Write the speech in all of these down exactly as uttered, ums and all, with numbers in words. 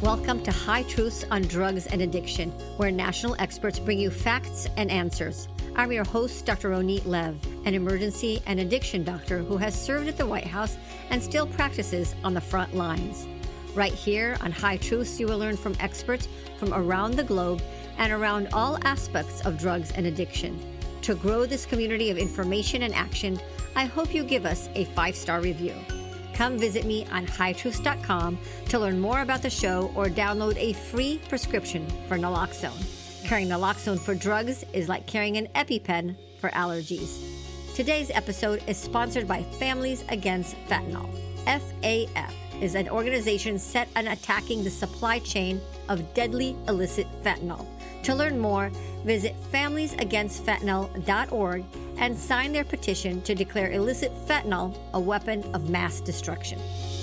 Welcome to High Truths on Drugs and Addiction, where national experts bring you facts and answers. I'm your host, Doctor Ronit Lev, an emergency and addiction doctor who has served at the White House and still practices on the front lines. Right here on High Truths, you will learn from experts from around the globe and around all aspects of drugs and addiction. To grow this community of information and action, I hope you give us a five-star review. Come visit me on high truths dot com to learn more about the show or download a free prescription for naloxone. Carrying naloxone for drugs is like carrying an EpiPen for allergies. Today's episode is sponsored by Families Against Fentanyl. F A F is an organization set on attacking the supply chain of deadly illicit fentanyl. To learn more, visit families against fentanyl dot org and sign their petition to declare illicit fentanyl a weapon of mass destruction.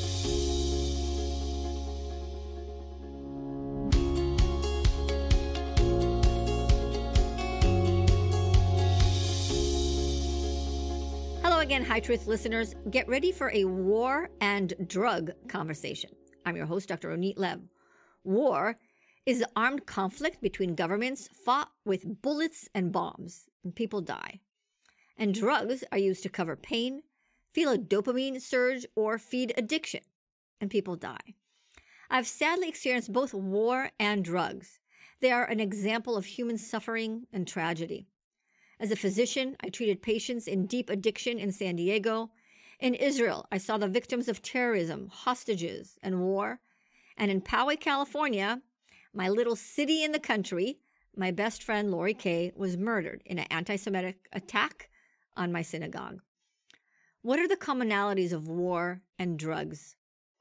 Hello again, High Truth listeners. Get ready for a war and drug conversation. I'm your host, Doctor Ronit Lev. War is the armed conflict between governments fought with bullets and bombs, and people die. And drugs are used to cover pain, feel a dopamine surge, or feed addiction, and people die. I've sadly experienced both war and drugs. They are an example of human suffering and tragedy. As a physician, I treated patients in deep addiction in San Diego. In Israel, I saw the victims of terrorism, hostages, and war. And in Poway, California, my little city in the country, my best friend Lori Kay was murdered in an anti-Semitic attack on my synagogue. What are the commonalities of war and drugs?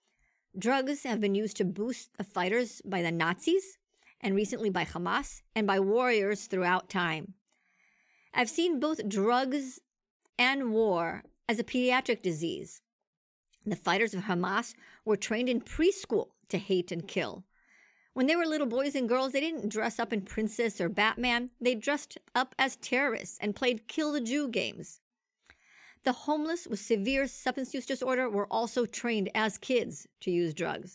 Drugs have been used to boost the fighters by the Nazis, and recently by Hamas, and by warriors throughout time. I've seen both drugs and war as a pediatric disease. The fighters of Hamas were trained in preschool to hate and kill. When they were little boys and girls, they didn't dress up in Princess or Batman. They dressed up as terrorists and played Kill the Jew games. The homeless with severe substance use disorder were also trained as kids to use drugs.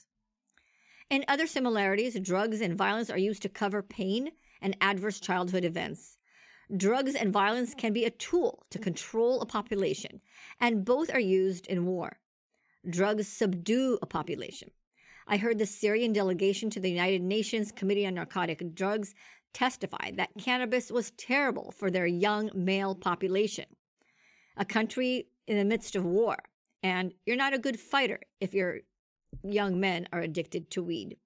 In other similarities, drugs and violence are used to cover pain and adverse childhood events. Drugs and violence can be a tool to control a population, and both are used in war. Drugs subdue a population. I heard the Syrian delegation to the United Nations Committee on Narcotic Drugs testify that cannabis was terrible for their young male population. A country in the midst of war, and you're not a good fighter if your young men are addicted to weed.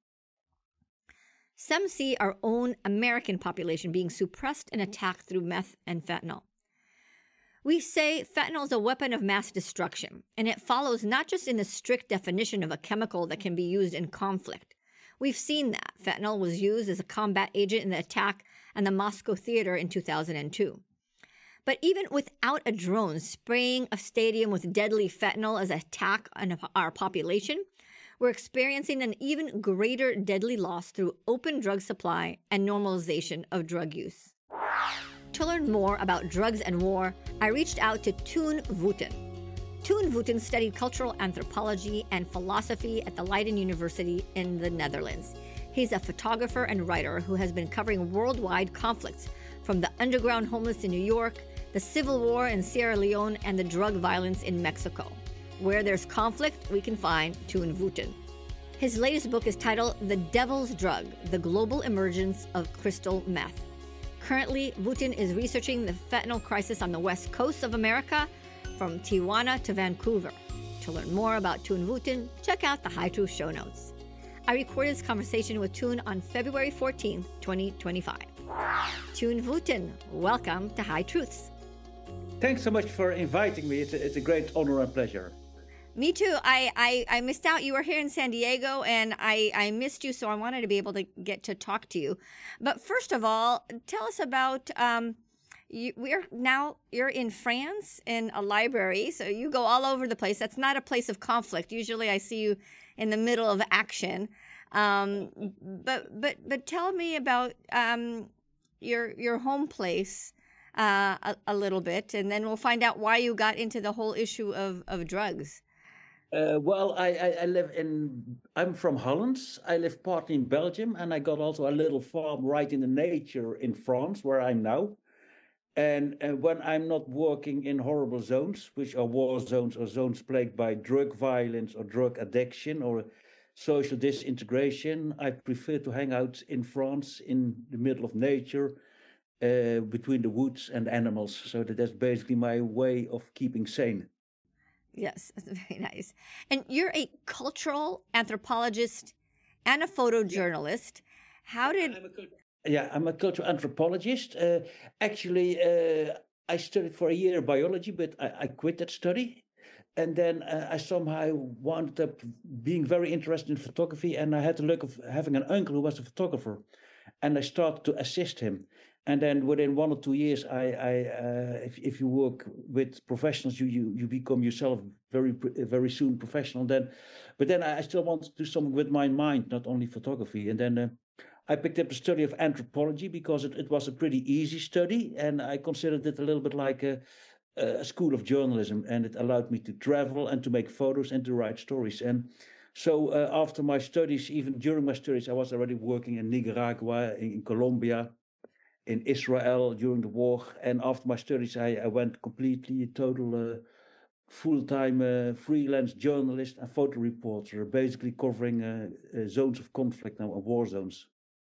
Some see our own American population being suppressed and attacked through meth and fentanyl. We say fentanyl is a weapon of mass destruction, and it follows not just in the strict definition of a chemical that can be used in conflict. We've seen that. Fentanyl was used as a combat agent in the attack on the Moscow Theater in two thousand two. But even without a drone spraying a stadium with deadly fentanyl as an attack on our population, we're experiencing an even greater deadly loss through open drug supply and normalization of drug use. To learn more about drugs and war, I reached out to Toon Voeten. Toon Voeten studied cultural anthropology and philosophy at the Leiden University in the Netherlands. He's a photographer and writer who has been covering worldwide conflicts, from the underground homeless in New York, the civil war in Sierra Leone, and the drug violence in Mexico. Where there's conflict, we can find Toon Voeten. His latest book is titled The Devil's Drug: The Global Emergence of Crystal Meth. Currently, Voeten is researching the fentanyl crisis on the west coast of America, from Tijuana to Vancouver. To learn more about Toon Voeten, check out the High Truth show notes. I recorded this conversation with Toon on February fourteenth, twenty twenty-five. Toon Voeten, welcome to High Truths. Thanks so much for inviting me. It's a, it's a great honor and pleasure. Me too. I, I, I missed out. You were here in San Diego, and I, I missed you, so I wanted to be able to get to talk to you. But first of all, tell us about, um, you, we're now, you're in France in a library, so you go all over the place. That's not a place of conflict. Usually I see you in the middle of action. Um, but, but, but tell me about um, your, your home place uh, a, a little bit, and then we'll find out why you got into the whole issue of, of drugs. Uh, well, I, I, I live in, I'm from Holland. I live partly in Belgium, and I got also a little farm right in the nature in France, where I'm now. And, and when I'm not working in horrible zones, which are war zones or zones plagued by drug violence or drug addiction or social disintegration, I prefer to hang out in France in the middle of nature, uh, between the woods and animals. So that that's basically my way of keeping sane. Yes, that's very nice. And you're a cultural anthropologist and a Yeah, photojournalist. How I- did I'm a cult- yeah, I'm a cultural anthropologist. Uh, actually, uh, I studied for a year biology, but I, I quit that study. And then uh, I somehow wound up being very interested in photography, and I had the luck of having an uncle who was a photographer, and I started to assist him. And then within one or two years, I, I uh, if if you work with professionals, you you you become yourself very very soon professional. Then, but then I still want to do something with my mind, not only photography. And then uh, I picked up the study of anthropology because it, it was a pretty easy study, and I considered it a little bit like a, a school of journalism, and it allowed me to travel and to make photos and to write stories. And so uh, after my studies, even during my studies, I was already working in Nicaragua, in, in Colombia, in Israel during the war. And after my studies, I, I went completely total uh, full-time uh, freelance journalist and photo reporter, basically covering uh, uh, zones of conflict and war zones.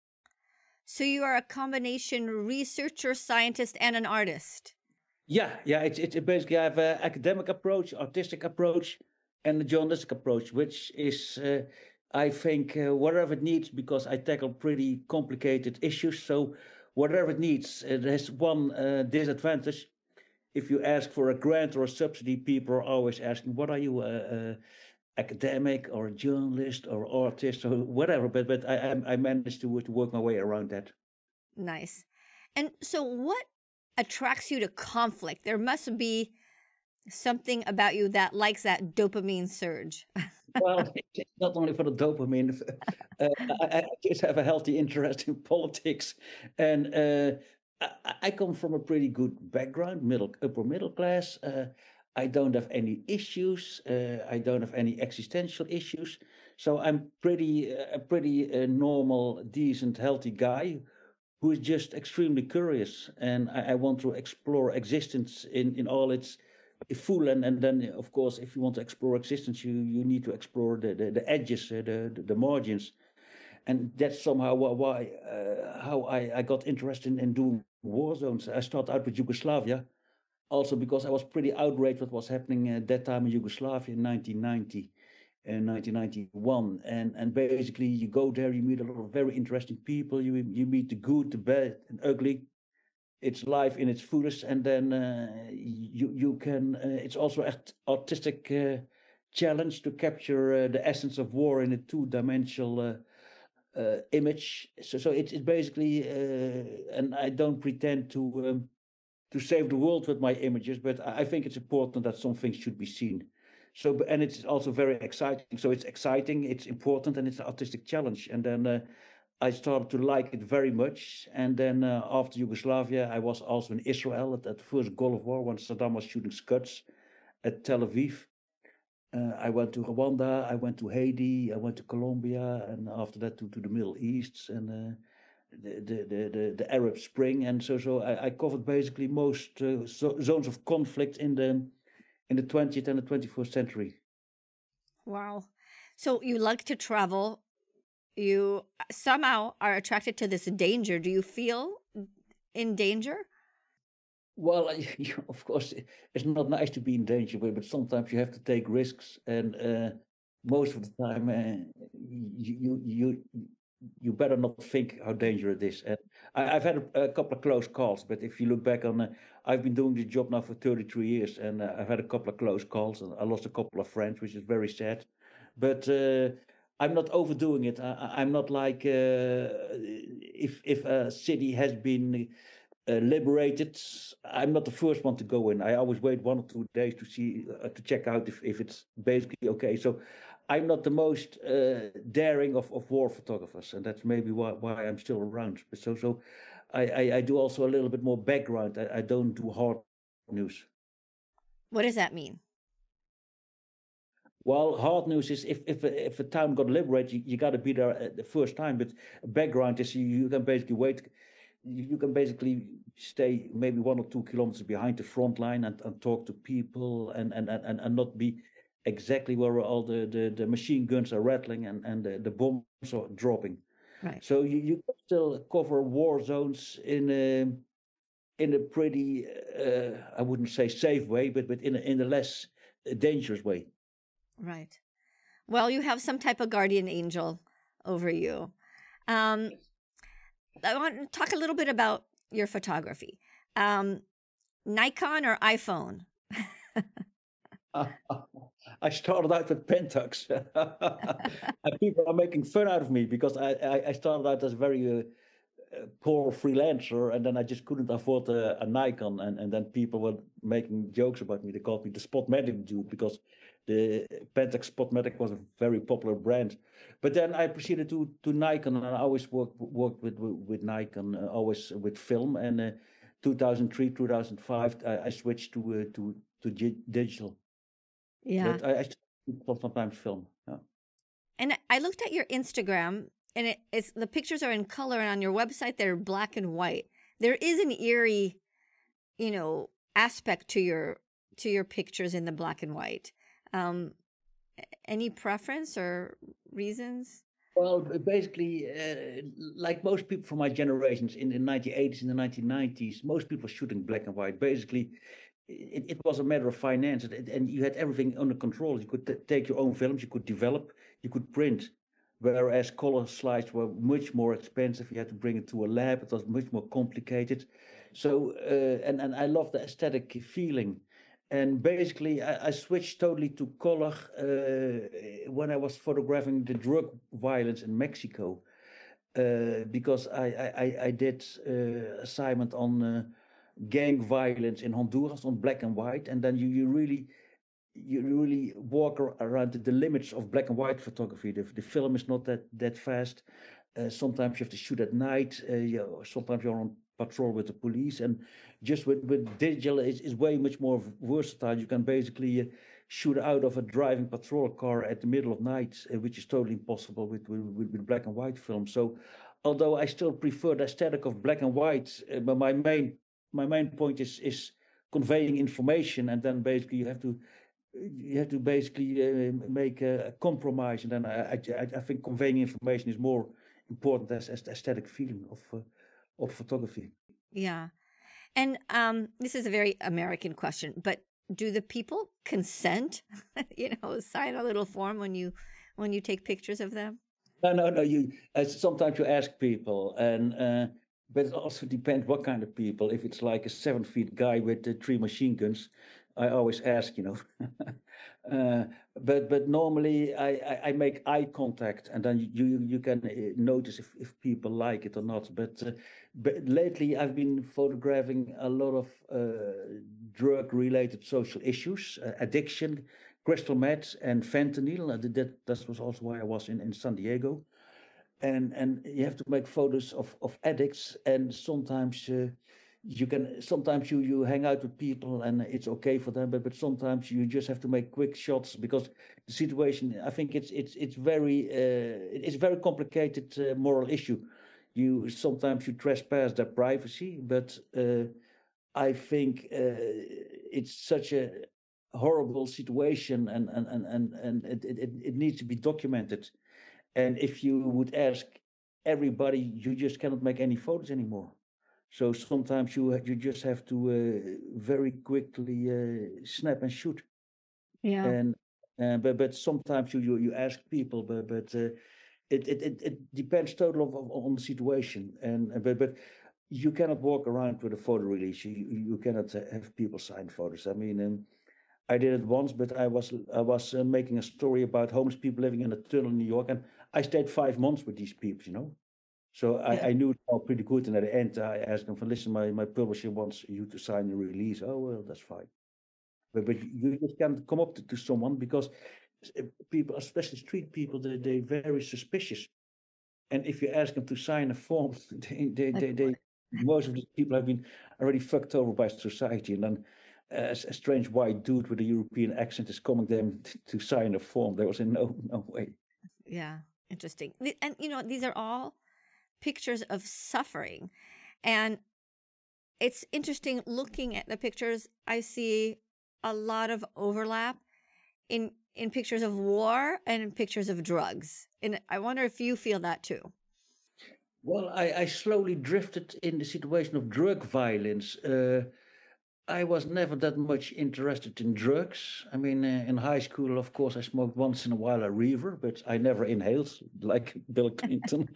so you are a combination researcher, scientist, and an artist? Yeah, yeah, it's it's basically I have an academic approach, artistic approach, and a journalistic approach, which is uh, I think uh, whatever it needs because I tackle pretty complicated issues. So whatever it needs, uh, there's one uh, disadvantage. If you ask for a grant or a subsidy, people are always asking, "What are you, a, a academic or a journalist or artist or whatever?" But but I I, I managed to to work my way around that. Nice. And so, what attracts you to conflict? There must be something about you that likes that dopamine surge. Well, it's not only for the dopamine. Uh, I, I just have a healthy interest in politics, and uh, I, I come from a pretty good background, middle upper middle class. Uh, I don't have any issues. Uh, I don't have any existential issues. So I'm pretty uh, a pretty uh, normal, decent, healthy guy who is just extremely curious, and I, I want to explore existence in in all its full. And and then of course, if you want to explore existence, you you need to explore the the, the edges, uh, the, the the margins. And that's somehow why uh, how I, I got interested in, in doing war zones. I started out with Yugoslavia, also because I was pretty outraged what was happening at that time in Yugoslavia in nineteen ninety and nineteen ninety-one. And and basically you go there, you meet a lot of very interesting people. You you meet the good, the bad, and ugly. It's life in its fullest, and then uh, you you can. Uh, it's also an artistic uh, challenge to capture uh, the essence of war in a two-dimensional uh, uh, image. So so it's it's basically, uh, and I don't pretend to. Um, to save the world with my images, but I think it's important that some things should be seen. So, and it's also very exciting. So it's exciting, it's important, and it's an artistic challenge. And then uh, I started to like it very much. And then uh, after Yugoslavia, I was also in Israel at, at the first Gulf War when Saddam was shooting Scuds at Tel Aviv. Uh, I went to Rwanda, I went to Haiti, I went to Colombia, and after that to, to the Middle East and uh, the, the, the, the, the Arab Spring. And so so I, I covered basically most uh, zo- zones of conflict in the in the twentieth and the twenty-first century. Wow. So, you like to travel. You somehow are attracted to this danger. Do you feel in danger? Well, you, of course, it's not nice to be in danger, but, but sometimes you have to take risks, and uh, most of the time, uh, you, you you you better not think how dangerous it is. And I, I've had a, a couple of close calls, but if you look back on, uh, I've been doing this job now for thirty-three years, and uh, I've had a couple of close calls, and I lost a couple of friends, which is very sad. But uh, I'm not overdoing it. I, I- I'm not like uh, if if a city has been uh, liberated. I'm not the first one to go in. I always wait one or two days to see uh, to check out if, if it's basically okay. So I'm not the most uh, daring of, of war photographers, and that's maybe why, why I'm still around. But so so I, I, I do also a little bit more background. I, I don't do hard news. What does that mean? Well, hard news is if if a, if a town got liberated, you, you got to be there at the first time. But background is you, you can basically wait. You, you can basically stay maybe one or two kilometers behind the front line and, and talk to people and, and, and, and not be exactly where all the, the, the machine guns are rattling and, and the, the bombs are dropping. Right. So you, you can still cover war zones in a, in a pretty, uh, I wouldn't say safe way, but, but in, a, in a less dangerous way. Right. Well, you have some type of guardian angel over you. Um, I want to talk a little bit about your photography. Um, Nikon or iPhone? I started out with Pentax. And people are making fun out of me because I, I, I started out as a very uh, uh, poor freelancer, and then I just couldn't afford a, a Nikon, and, and then people were making jokes about me. They called me the Spotmatic dude because the Pentax Spotmatic was a very popular brand. But then I proceeded to to Nikon, and I always worked worked with with Nikon, uh, always with film. And uh, two thousand three, two thousand five, I, I switched to uh, to to gi- digital. Yeah. But I, I still sometimes film. Yeah. And I- I looked at your Instagram, and it, it's the pictures are in color, and on your website they're black and white. There is an eerie, you know, aspect to your to your pictures in the black and white. Um, a- any preference or reasons? Well, b- basically, uh, like most people from my generations in the nineteen eighties and the nineteen nineties, most people were shooting black and white. Basically, it, it was a matter of finance, and, and you had everything under control. You could t- take your own films, you could develop, you could print. Whereas color slides were much more expensive. You had to bring it to a lab. It was much more complicated. So, uh, and and I love the aesthetic feeling. And basically, I, I switched totally to color uh, when I was photographing the drug violence in Mexico, uh, because I I, I I did uh, assignment on uh, gang violence in Honduras on black and white, and then you you really you really walk ar- around the, the limits of black and white photography. The, the film is not that that fast. Uh, sometimes you have to shoot at night. Uh, you, sometimes you're on patrol with the police, and just with, with digital is, is way much more versatile. You can basically uh, shoot out of a driving patrol car at the middle of night, uh, which is totally impossible with, with with black and white film. So, although I still prefer the aesthetic of black and white, uh, but my main my main point is is conveying information, and then basically you have to you have to basically uh, make a, a compromise, and then I, I, I think conveying information is more important as, as the aesthetic feeling of uh, of photography. Yeah. And um, this is a very American question, but do the people consent? You know, sign a little form when you when you take pictures of them? No, no, no. You uh, sometimes you ask people, and uh, but it also depends what kind of people. If it's like a seven feet guy with uh, three machine guns, I always ask, you know. uh, but but normally I, I, I make eye contact, and then you you, you can uh, notice if, if people like it or not. But uh, but lately I've been photographing a lot of uh, drug related social issues, uh, addiction, crystal meth, and fentanyl. Uh, That that was also why I was in, in San Diego, and and you have to make photos of of addicts, and sometimes. Uh, you can sometimes you you hang out with people and it's okay for them, but but sometimes you just have to make quick shots because the situation, I think it's it's it's very uh, it's a very complicated uh, moral issue. You sometimes you trespass their privacy, but uh, I think uh, it's such a horrible situation, and and and and, and it, it it needs to be documented. And if you would ask everybody, you just cannot make any photos anymore. So sometimes you you just have to uh, very quickly uh, snap and shoot. Yeah. And uh, but but sometimes you you, you ask people, but but uh, it, it it it depends totally of, of- on the situation. And uh, but but you cannot walk around with a photo release. You you you cannot uh, have people sign photos. I mean, um, I did it once, but I was I was uh, making a story about homeless people living in a tunnel in New York, and I stayed five months with these people, you know. So Yeah. I, I knew it all pretty good, and at the end I asked them for, listen, my, my publisher wants you to sign a release. Oh well, that's fine. But but you just can't come up to, to someone because uh, people, especially street people, they they very suspicious. And if you ask them to sign a form, they they Like they, what? they most of these people have been already fucked over by society, and then a, a strange white dude with a European accent is coming them to, to sign a form. There was in no no way. Yeah, interesting. Th- And you know, these are all pictures of suffering. And it's interesting looking at the pictures. I see a lot of overlap in in pictures of war and in pictures of drugs. And I wonder if you feel that too. Well, I, I slowly drifted in the situation of drug violence. Uh, I was never that much interested in drugs. I mean, uh, in high school, of course, I smoked once in a while a reefer, but I never inhaled like Bill Clinton.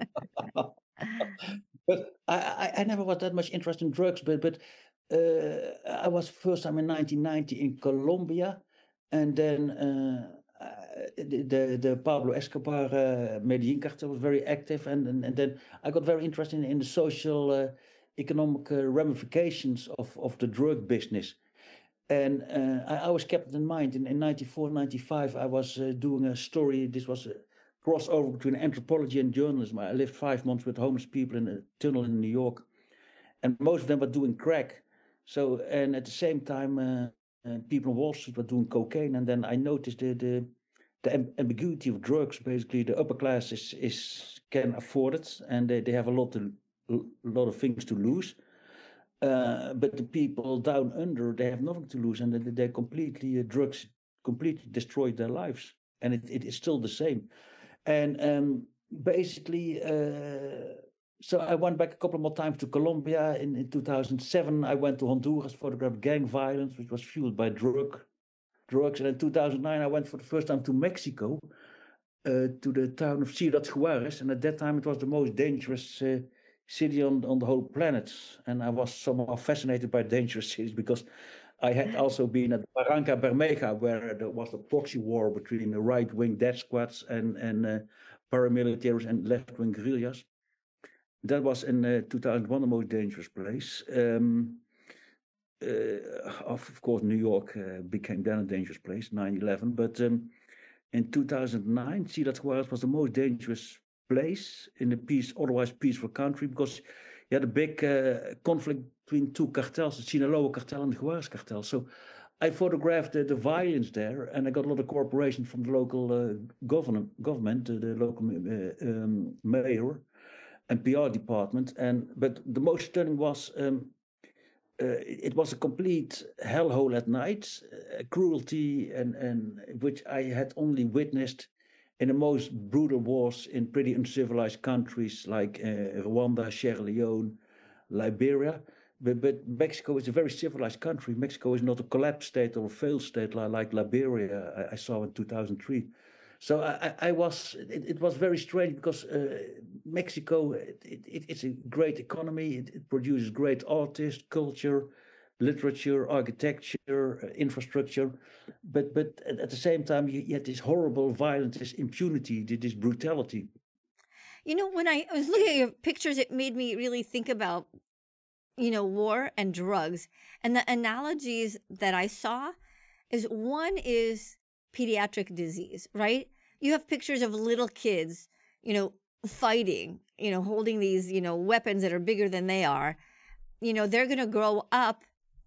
But I, I, I never was that much interested in drugs. But but uh, I was first time in nineteen ninety in Colombia, and then uh, uh, the, the the Pablo Escobar uh, Medellin cartel was very active, and, and and then I got very interested in, in the social, uh, economic uh, ramifications of of the drug business. And uh, I always kept it in mind. In, in ninety-four, ninety-five, I was uh, doing a story. This was a crossover between anthropology and journalism. I lived five months with homeless people in a tunnel in New York, and most of them were doing crack. So, and at the same time, uh, uh, people on Wall Street were doing cocaine. And then I noticed the the, the am- ambiguity of drugs. Basically, the upper class is, is can afford it, and they, they have a lot to a lot of things to lose. Uh, but the people down under, they have nothing to lose, and they, they completely uh, drugs completely destroyed their lives, and it, it is still the same. And um, basically, uh, so I went back a couple more times to Colombia. In, in two thousand seven, I went to Honduras, photographed gang violence, which was fueled by drug drugs. And in two thousand nine, I went for the first time to Mexico, uh, to the town of Ciudad Juarez, and at that time it was the most dangerous uh, city on, on the whole planet. And I was somehow fascinated by dangerous cities because I had also been at Barranca Bermeja, where there was a proxy war between the right-wing death squads and, and uh, paramilitaries and left-wing guerrillas. That was in uh, two thousand one the most dangerous place. Um, uh, of course, New York uh, became then a dangerous place, nine eleven. But um, in two thousand nine, Ciudad Juarez was the most dangerous place in a peace, otherwise peaceful country, because you had a big uh, conflict between two cartels, the Sinaloa cartel and the Juarez cartel. So I photographed the, the violence there, and I got a lot of cooperation from the local uh, government, government, uh, the local uh, um, mayor and P R department. And but the most stunning was um, uh, it was a complete hellhole at night, uh, cruelty, and, and which I had only witnessed in the most brutal wars in pretty uncivilized countries like uh, Rwanda, Sierra Leone, Liberia. But, but Mexico is a very civilized country. Mexico is not a collapsed state or a failed state like, like Liberia I, I saw in two thousand three. So I, I was. It, it was very strange because uh, Mexico. It, it, it's a great economy. It, it produces great artists, culture, literature, architecture, uh, infrastructure. But but at, at the same time, you, you had this horrible violence, this impunity, this brutality. You know, when I was looking at your pictures, it made me really think about, you know, war and drugs. And the analogies that I saw is one is pediatric disease, right? You have pictures of little kids, you know, fighting, you know, holding these, you know, weapons that are bigger than they are. You know, they're going to grow up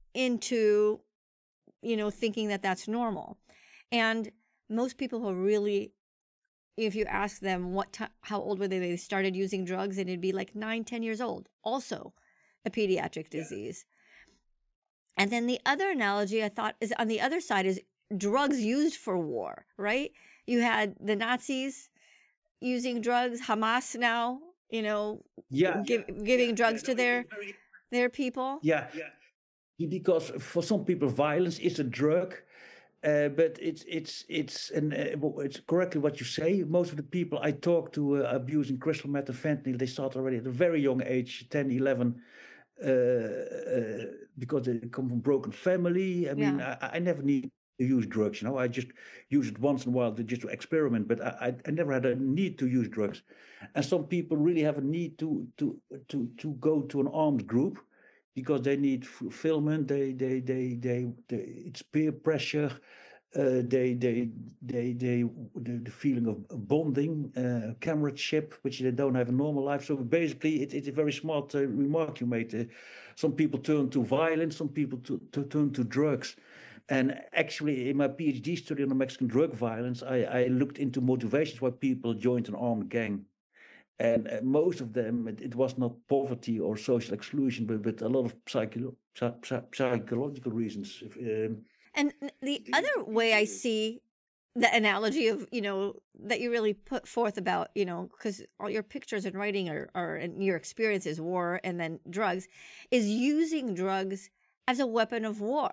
into, you know, thinking that that's normal. And most people who really, if you ask them what time, how old were they, they started using drugs, and it'd be like nine, ten years old. Also a pediatric disease. Yeah. And then the other analogy I thought is on the other side is drugs used for war, right? You had the Nazis using drugs, Hamas now, you know, Yeah, give, yeah, giving yeah, drugs yeah. to No, their it, very, their people. yeah, yeah. Because for some people, violence is a drug. Uh, but it's it's it's and uh, it's correctly what you say. Most of the people I talk to uh, abusing crystal meth and fentanyl, they start already at a very young age, ten, eleven, uh, uh, because they come from broken family. I mean, Yeah. I, I never need to use drugs. You know, I just use it once in a while to just to experiment. But I, I, I never had a need to use drugs. And some people really have a need to to to to go to an armed group because they need fulfillment. They they they they, they it's peer pressure. Uh, they, they, they, they, the, the feeling of bonding, uh, comradeship, which they don't have in normal life. So basically, it, it's a very smart uh, remark you made. Uh, some people turn to violence, some people to, to turn to drugs. And actually, in my PhD study on the Mexican drug violence, I, I looked into motivations why people joined an armed gang. And uh, most of them, it, it was not poverty or social exclusion, but, but a lot of psycho, psy- psychological reasons. Um, And the other way I see the analogy of, you know, that you really put forth about, you know, because all your pictures and writing are, are and your experience is war and then drugs, is using drugs as a weapon of war.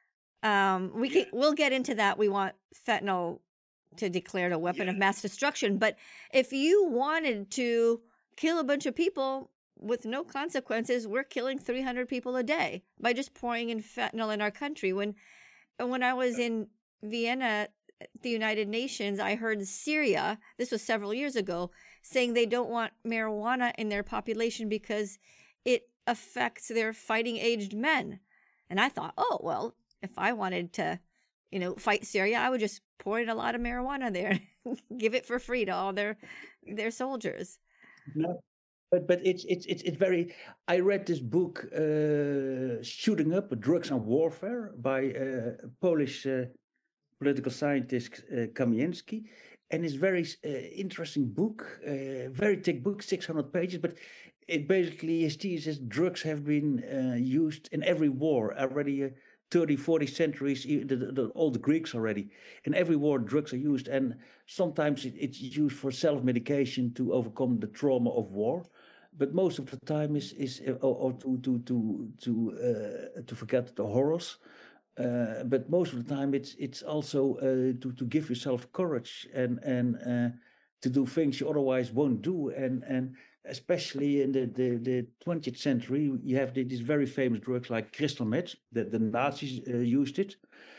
Um, we can, we'll get into that. We want fentanyl to declare it a weapon of mass destruction. But if you wanted to kill a bunch of people with no consequences, we're killing three hundred people a day by just pouring in fentanyl in our country. When when I was in Vienna, the United Nations, I heard Syria, this was several years ago, saying they don't want marijuana in their population because it affects their fighting aged men. And I thought, oh, well, if I wanted to, you know, fight Syria, I would just pour in a lot of marijuana there, give it for free to all their their soldiers. No, but but it's it's it's it's very. I read this book, uh, "Shooting Up: Drugs and Warfare" by uh, Polish uh, political scientist uh, Kamienski, and it's very uh, interesting book, uh, very thick book, six hundred pages, but it basically his thesis: drugs have been uh, used in every war already. Uh, thirty, forty centuries, e- the, the, the, all the Greeks already. In every war, drugs are used, and sometimes it, it's used for self-medication to overcome the trauma of war. But most of the time is is uh, or, or to to to to uh, to forget the horrors. Uh, but most of the time, it's it's also uh, to to give yourself courage and and uh, to do things you otherwise won't do. And and especially in the the, the twentieth century, you have the, these very famous drugs like crystal meth. That the Nazis uh, used it.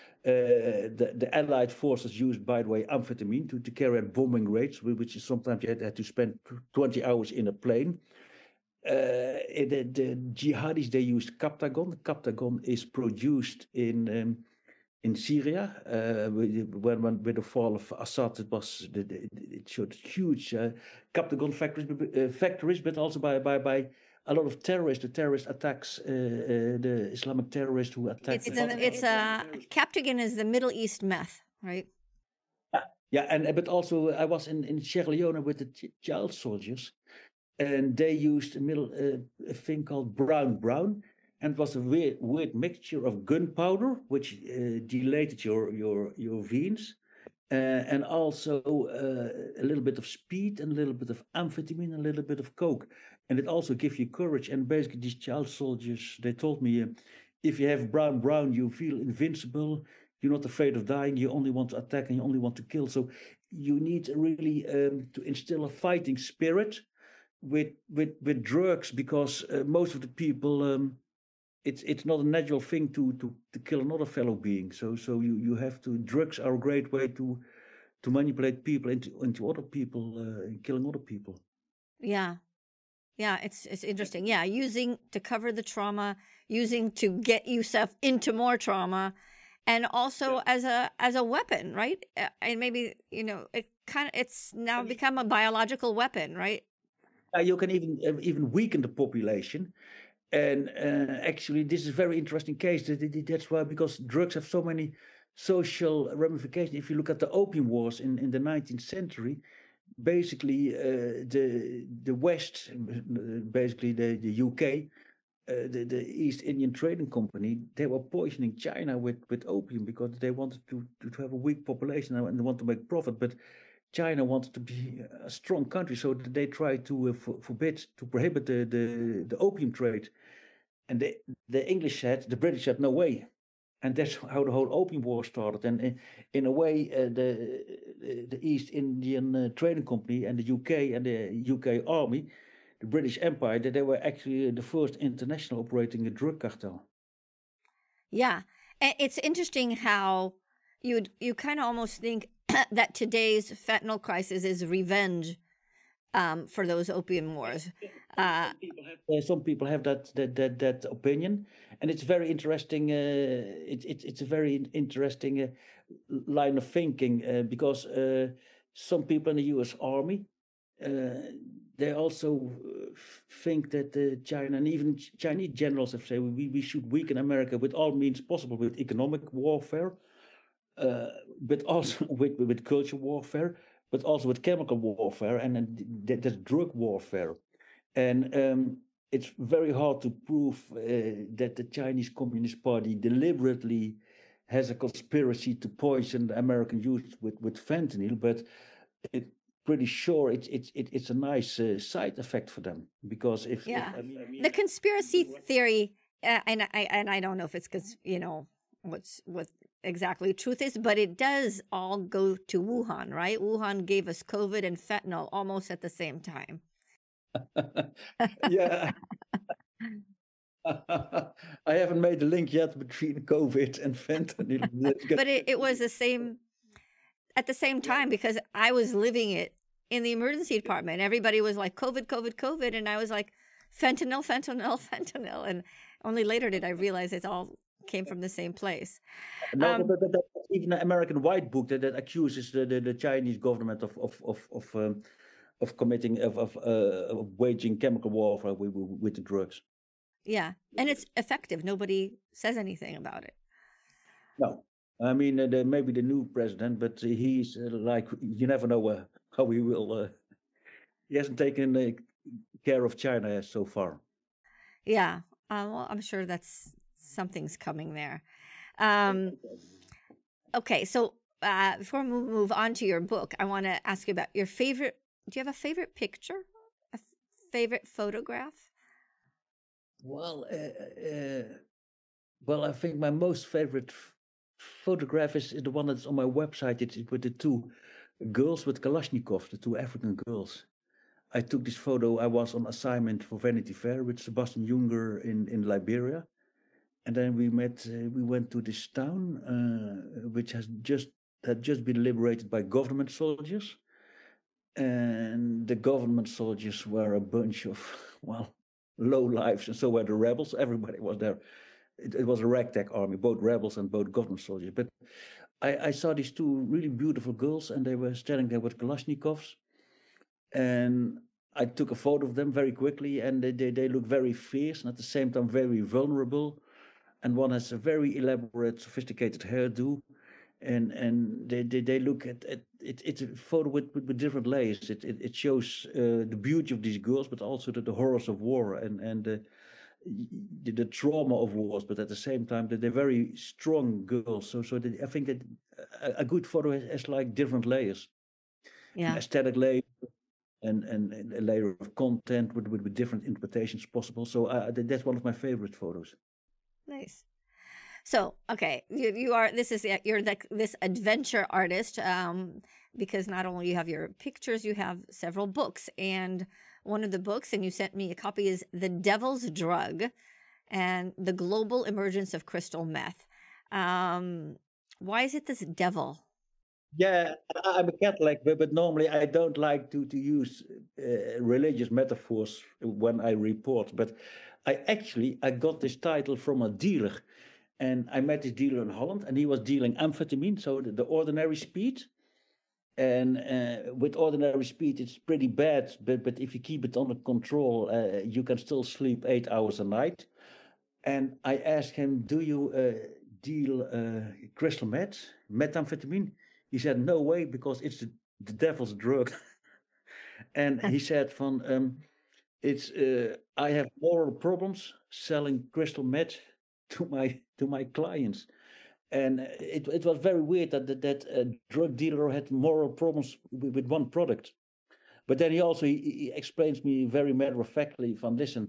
Uh, the, the Allied forces used, by the way, amphetamine to, to carry out bombing raids, which is sometimes you had, had to spend twenty hours in a plane. Uh, the, the jihadis, they used Captagon. Captagon is produced in um, in Syria. Uh, when, when with the fall of Assad, it was the, the, it showed huge uh, Captagon factories, uh, factories, but also by by by a lot of terrorists. The terrorist attacks, uh, uh, the Islamic terrorists who attacked. It's the, it's a Captagon is the Middle East meth, right? Yeah, and but also I was in in Sierra Leone with the ch- child soldiers, and they used a middle uh, a thing called brown brown, and it was a weird weird mixture of gunpowder, which uh, dilated your your your veins, uh, and also uh, a little bit of speed and a little bit of amphetamine, and a little bit of coke, and it also gives you courage. And basically, these child soldiers, they told me, uh, if you have brown brown, you feel invincible. You're not afraid of dying. You only want to attack and you only want to kill. So you need really um, to instill a fighting spirit with with with drugs, because uh, most of the people, um, it's it's not a natural thing to to to kill another fellow being. So so you you have to. Drugs are a great way to to manipulate people into into other people, uh, killing other people. Yeah. Yeah, it's it's interesting. Yeah, using to cover the trauma, using to get yourself into more trauma, and also as a as a weapon, right? Uh, And maybe, you know, it kind of it's now become a biological weapon, right? Uh, you can even uh, even weaken the population. And uh, actually, this is a very interesting case. That- that- That's why, because drugs have so many social ramifications. If you look at the opium wars in, in the nineteenth century, basically uh, the the West, uh, basically the, the U K, uh, the, the East Indian Trading Company, they were poisoning China with, with opium because they wanted to, to, to have a weak population and they want to make profit. But China wanted to be a strong country, so they tried to uh, for, forbid, to prohibit the, the, the opium trade. And the, the English said, the British said, no way. And that's how the whole opium war started. And in, in a way, uh, the the East Indian uh, Trading Company and the U K and the U K Army, the British Empire, that they were actually the first international operating a drug cartel. Yeah. And it's interesting how you you kind of almost think that today's fentanyl crisis is revenge um, for those opium wars. Uh, Some people have uh, some people have that that that that opinion, and it's very interesting. Uh, it's it's it's a very in- interesting uh, line of thinking uh, because uh, some people in the U S Army uh, they also uh, think that uh, China and even Ch- Chinese generals have said we we should weaken America with all means possible, with economic warfare, uh, but also with with culture warfare, but also with chemical warfare, and then th- there's drug warfare. And um, it's very hard to prove uh, that the Chinese Communist Party deliberately has a conspiracy to poison the American youth with, with fentanyl, but it's pretty sure it's it's it, it's a nice uh, side effect for them because if, if yeah, I mean, I mean the conspiracy theory, uh, and I and I don't know if it's because you know what's what exactly truth is, but it does all go to Wuhan, right? Wuhan gave us COVID and fentanyl almost at the same time. yeah. I haven't made the link yet between COVID and fentanyl. But it, it was the same at the same time because I was living it in the emergency department. Everybody was like COVID, COVID, COVID, and I was like fentanyl, fentanyl, fentanyl, and only later did I realize it all came from the same place. No, Um, but, but, but that's even an American White Book that, that accuses the, the, the Chinese government of of of of, um, of committing of of, uh, of waging chemical warfare with, with, with the drugs. yeah, and it's effective. Nobody says anything about it. No, I mean uh, the, maybe the new president, but he's uh, like you never know uh, how he will. Uh, he hasn't taken uh, care of China so far. Yeah, uh, well, I'm sure that's something's coming there. Um, okay, so uh, before we move, move on to your book, I want to ask you about your favorite. Do you have a favorite picture? A f- favorite photograph? Well, uh, uh, well, I think my most favorite f- photograph is, is the one that's on my website. It's with the two girls with Kalashnikov, the two African girls. I took this photo. I was on assignment for Vanity Fair with Sebastian Junger in, in Liberia. And then we met, uh, we went to this town, uh, which has just had just been liberated by government soldiers. And the government soldiers were a bunch of, well, low lives, and so were the rebels. Everybody was there. It, it was a ragtag army, both rebels and both government soldiers. But I, I saw these two really beautiful girls, and they were standing there with Kalashnikovs. And I took a photo of them very quickly, and they, they, they look very fierce and at the same time very vulnerable. And one has a very elaborate, sophisticated hairdo. And and they, they, they look at, at it, it's a photo with, with, with different layers. It it, it shows uh, the beauty of these girls, but also the, the horrors of war and and the, the, the trauma of wars. But at the same time, that they're very strong girls. So so they, I think that a, a good photo has, has like different layers, an Yeah, aesthetic layer and, and, and a layer of content with, with, with different interpretations possible. So uh, that, that's one of my favorite photos. nice. So, okay, you, you are this is you're the, this adventure artist um, because not only you have your pictures, you have several books, and one of the books, and you sent me a copy, is The Devil's Drug and the Global Emergence of Crystal Meth. Um, why is it this devil? Yeah, I- I'm a Catholic, but, but normally I don't like to, to use uh, religious metaphors when I report. But I actually I got this title from a dealer, and I met this dealer in Holland, and he was dealing amphetamine, so the, the ordinary speed. And uh, with ordinary speed, it's pretty bad, but but if you keep it under control, uh, you can still sleep eight hours a night. And I asked him, "Do you uh, deal uh, crystal meth, methamphetamine?" He said, "No way, because it's the, the devil's drug." And he said, "Van, um, it's uh, I have moral problems selling crystal meth to my to my clients." And it it was very weird that that, that a drug dealer had moral problems with, with one product. But then he also he, he explains me very matter of factly, Van, listen,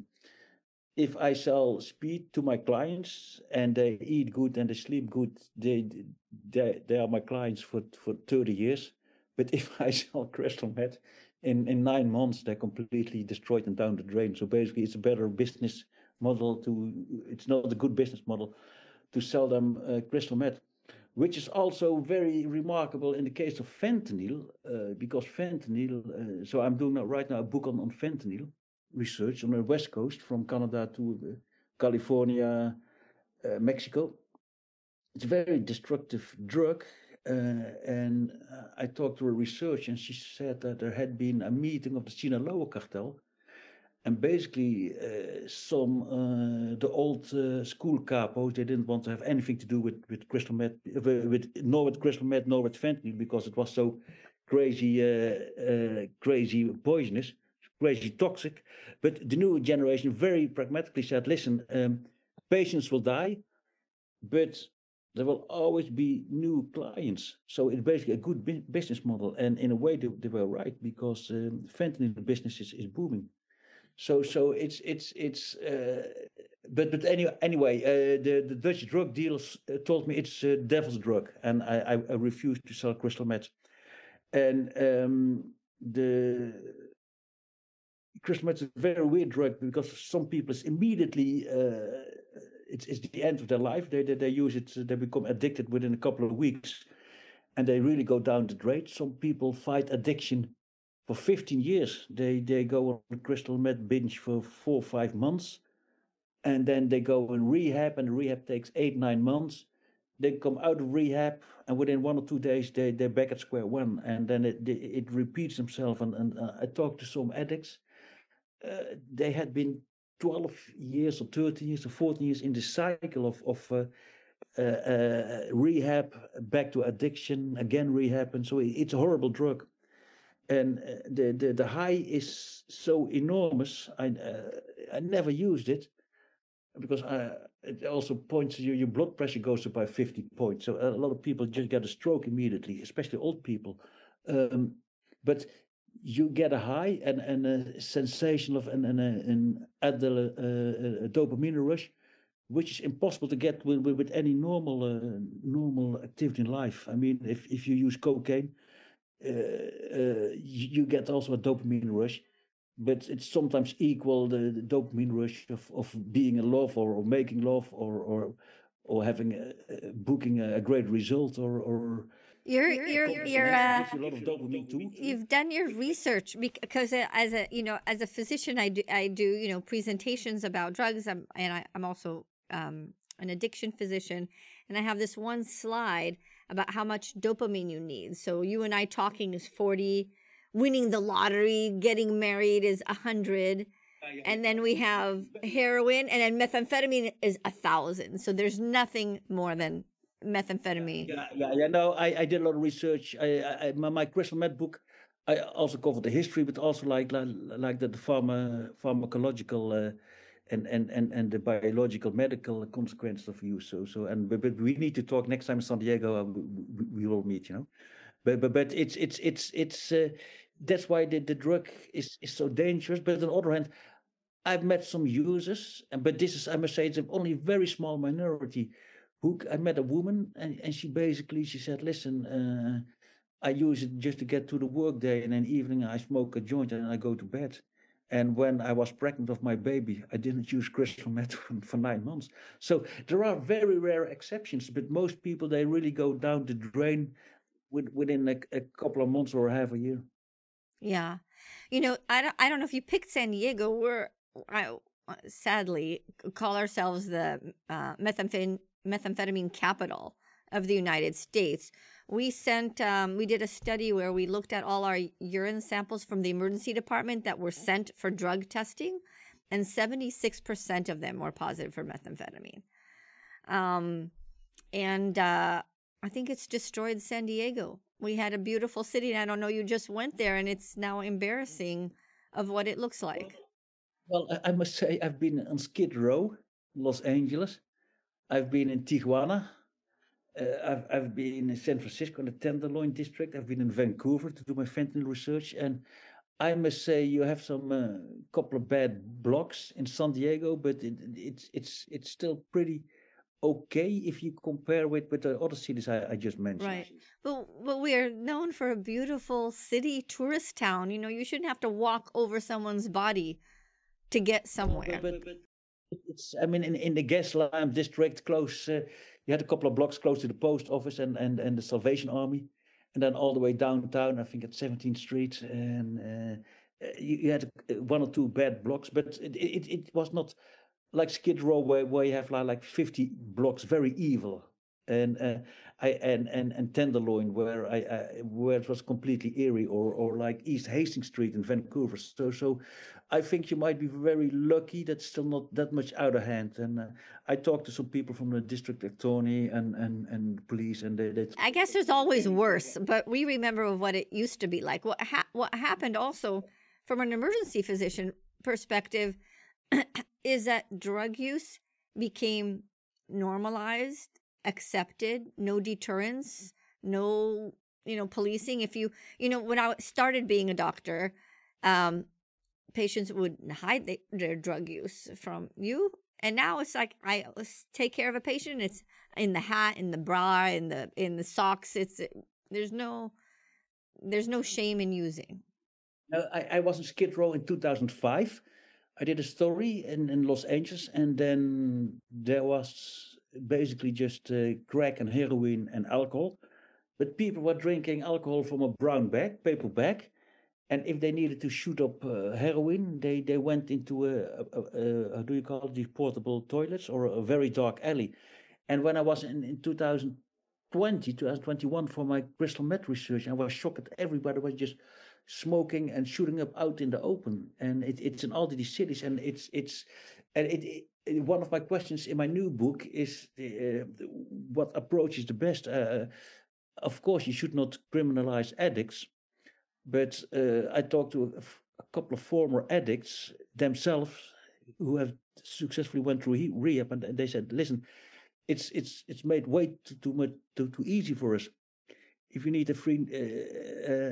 if I sell speed to my clients and they eat good and they sleep good, they they, they are my clients for, for thirty years. But if I sell crystal meth, in, in nine months, they're completely destroyed and down the drain. So basically, it's a better business model to, it's not a good business model to sell them uh, crystal meth. which is also very remarkable in the case of fentanyl, uh, because fentanyl. Uh, so I'm doing now, right now a book on, on fentanyl research on the West Coast from Canada to uh, California, uh, Mexico. It's a very destructive drug. Uh, and uh, I talked to a researcher, and she said that there had been a meeting of the Sinaloa cartel, and basically uh, some uh, the old uh, school capos, they didn't want to have anything to do with with crystal meth, with nor with crystal meth nor with fentanyl, because it was so crazy, uh, uh, crazy poisonous, crazy toxic. But the new generation very pragmatically said, listen, um, patients will die, but there will always be new clients. So it's basically a good bu- business model. And in a way, they, they were right, because um, fentanyl business is, is booming. So so it's it's it's. Uh, but but anyway anyway, uh, the the Dutch drug dealers uh, told me it's a devil's drug, and I, I, I refuse to sell crystal meth. And um, the crystal meth is a very weird drug, because some people it's immediately uh, it's it's the end of their life. They, they they use it, they become addicted within a couple of weeks, and they really go down the drain. Some people fight addiction for fifteen years. They they go on a crystal meth binge for four or five months, and then they go in rehab, and rehab takes eight nine months. They come out of rehab, and within one or two days they they're back at square one, and then it it repeats themselves. And, and uh, I talked to some addicts. Uh, they had been twelve years or thirteen years or fourteen years in the cycle of of uh, uh, uh, rehab, back to addiction, again rehab, and so it's a horrible drug. And uh, the, the the high is so enormous. I uh, I never used it, because I, it also points to you, your blood pressure goes up by fifty points. So a lot of people just get a stroke immediately, especially old people. Um, but you get a high and, and a sensation of an, an, an adel, uh, a dopamine rush, which is impossible to get with, with, with any normal uh, normal activity in life. I mean, if, if you use cocaine, uh, uh, you, you get also a dopamine rush, but it's sometimes equal the, the dopamine rush of, of being in love, or, or making love, or or or having a, a, booking a, a great result, or or You're you're you're uh, gives you a lot of dopamine too. you've done your research, because as a you know as a physician, I do I do you know presentations about drugs. I'm, and I, I'm also um, an addiction physician, and I have this one slide about how much dopamine you need. So you and I talking is forty, winning the lottery, getting married is a hundred, and then we have heroin, and then methamphetamine is a thousand. So there's nothing more than methamphetamine. Yeah, yeah, yeah. No, I, I did a lot of research. I, I my, my crystal meth book, I also covered the history, but also like like, like the, the pharma, pharmacological uh, and, and, and, and the biological medical consequences of use. So so and but, but we need to talk next time in San Diego. Uh, we, we will meet, you know. But but but it's it's it's it's uh, that's why the, the drug is, is so dangerous. But on the other hand, I've met some users, and but this is, I must say, it's only a very small minority. Who I met a woman, and, and she basically she said, listen, uh, I use it just to get to the work day, and then evening I smoke a joint and I go to bed. And when I was pregnant of my baby, I didn't use crystal meth for, for nine months. So there are very rare exceptions, but most people, they really go down the drain with, within a, a couple of months or half a year. Yeah. You know, I don't, I don't know if you picked San Diego. We're, I, sadly, call ourselves the uh, methamphetamine, methamphetamine capital of the United States. We sent, um, we did a study where we looked at all our urine samples from the emergency department that were sent for drug testing, and seventy-six percent of them were positive for methamphetamine. Um, and uh, I think it's destroyed San Diego. We had a beautiful city, and I don't know, you just went there, and it's now embarrassing of what it looks like. Well, I must say, I've been on Skid Row, Los Angeles. I've been in Tijuana. Uh, I've, I've been in San Francisco in the Tenderloin district. I've been in Vancouver to do my fentanyl research. And I must say, you have some uh, couple of bad blocks in San Diego, but it, it's it's it's still pretty okay if you compare with, with the other cities I, I just mentioned. Right. But, but we are known for a beautiful city, tourist town. You know, you shouldn't have to walk over someone's body to get somewhere. But, but, but it's, I mean, in, in the Gaslamp district, close uh, you had a couple of blocks close to the post office and and and the Salvation Army, and then all the way downtown, I think at seventeenth Street, and uh, you, you had uh, one or two bad blocks, but it it, it was not like Skid Row where, where you have like, like fifty blocks very evil, and uh, I and and and Tenderloin where I, I where it was completely eerie, or or like East Hastings Street in Vancouver. So so I think you might be very lucky that's still not that much out of hand. And uh, I talked to some people from the district attorney and and and police, and they, they I guess there's always worse, but we remember what it used to be like. What ha- what happened also from an emergency physician perspective is that drug use became normalized, accepted, no deterrence, no, you know, policing. If you, you know, when I started being a doctor, um, patients would hide the, their drug use from you. And now it's like, I let's take care of a patient. It's in the hat, in the bra, in the in the socks. It's there's no there's no shame in using. No, I, I was in Skid Row in two thousand five. I did a story in, in Los Angeles, and then there was basically just uh, crack and heroin and alcohol. But people were drinking alcohol from a brown bag, paper bag. And if they needed to shoot up uh, heroin, they, they went into a, a, a, a, how do you call it, these portable toilets, or a very dark alley. And when I was in, in two thousand twenty, twenty twenty-one for my crystal meth research, I was shocked that everybody was just smoking and shooting up out in the open. And it, it's in all these cities, and it's it's and it, it one of my questions in my new book is uh, what approach is the best. Uh, of course, you should not criminalize addicts, but uh, I talked to a, a couple of former addicts themselves who have successfully went through he- rehab, and, and they said, "Listen, it's it's it's made way too too much too, too easy for us. If you need a free, uh, uh,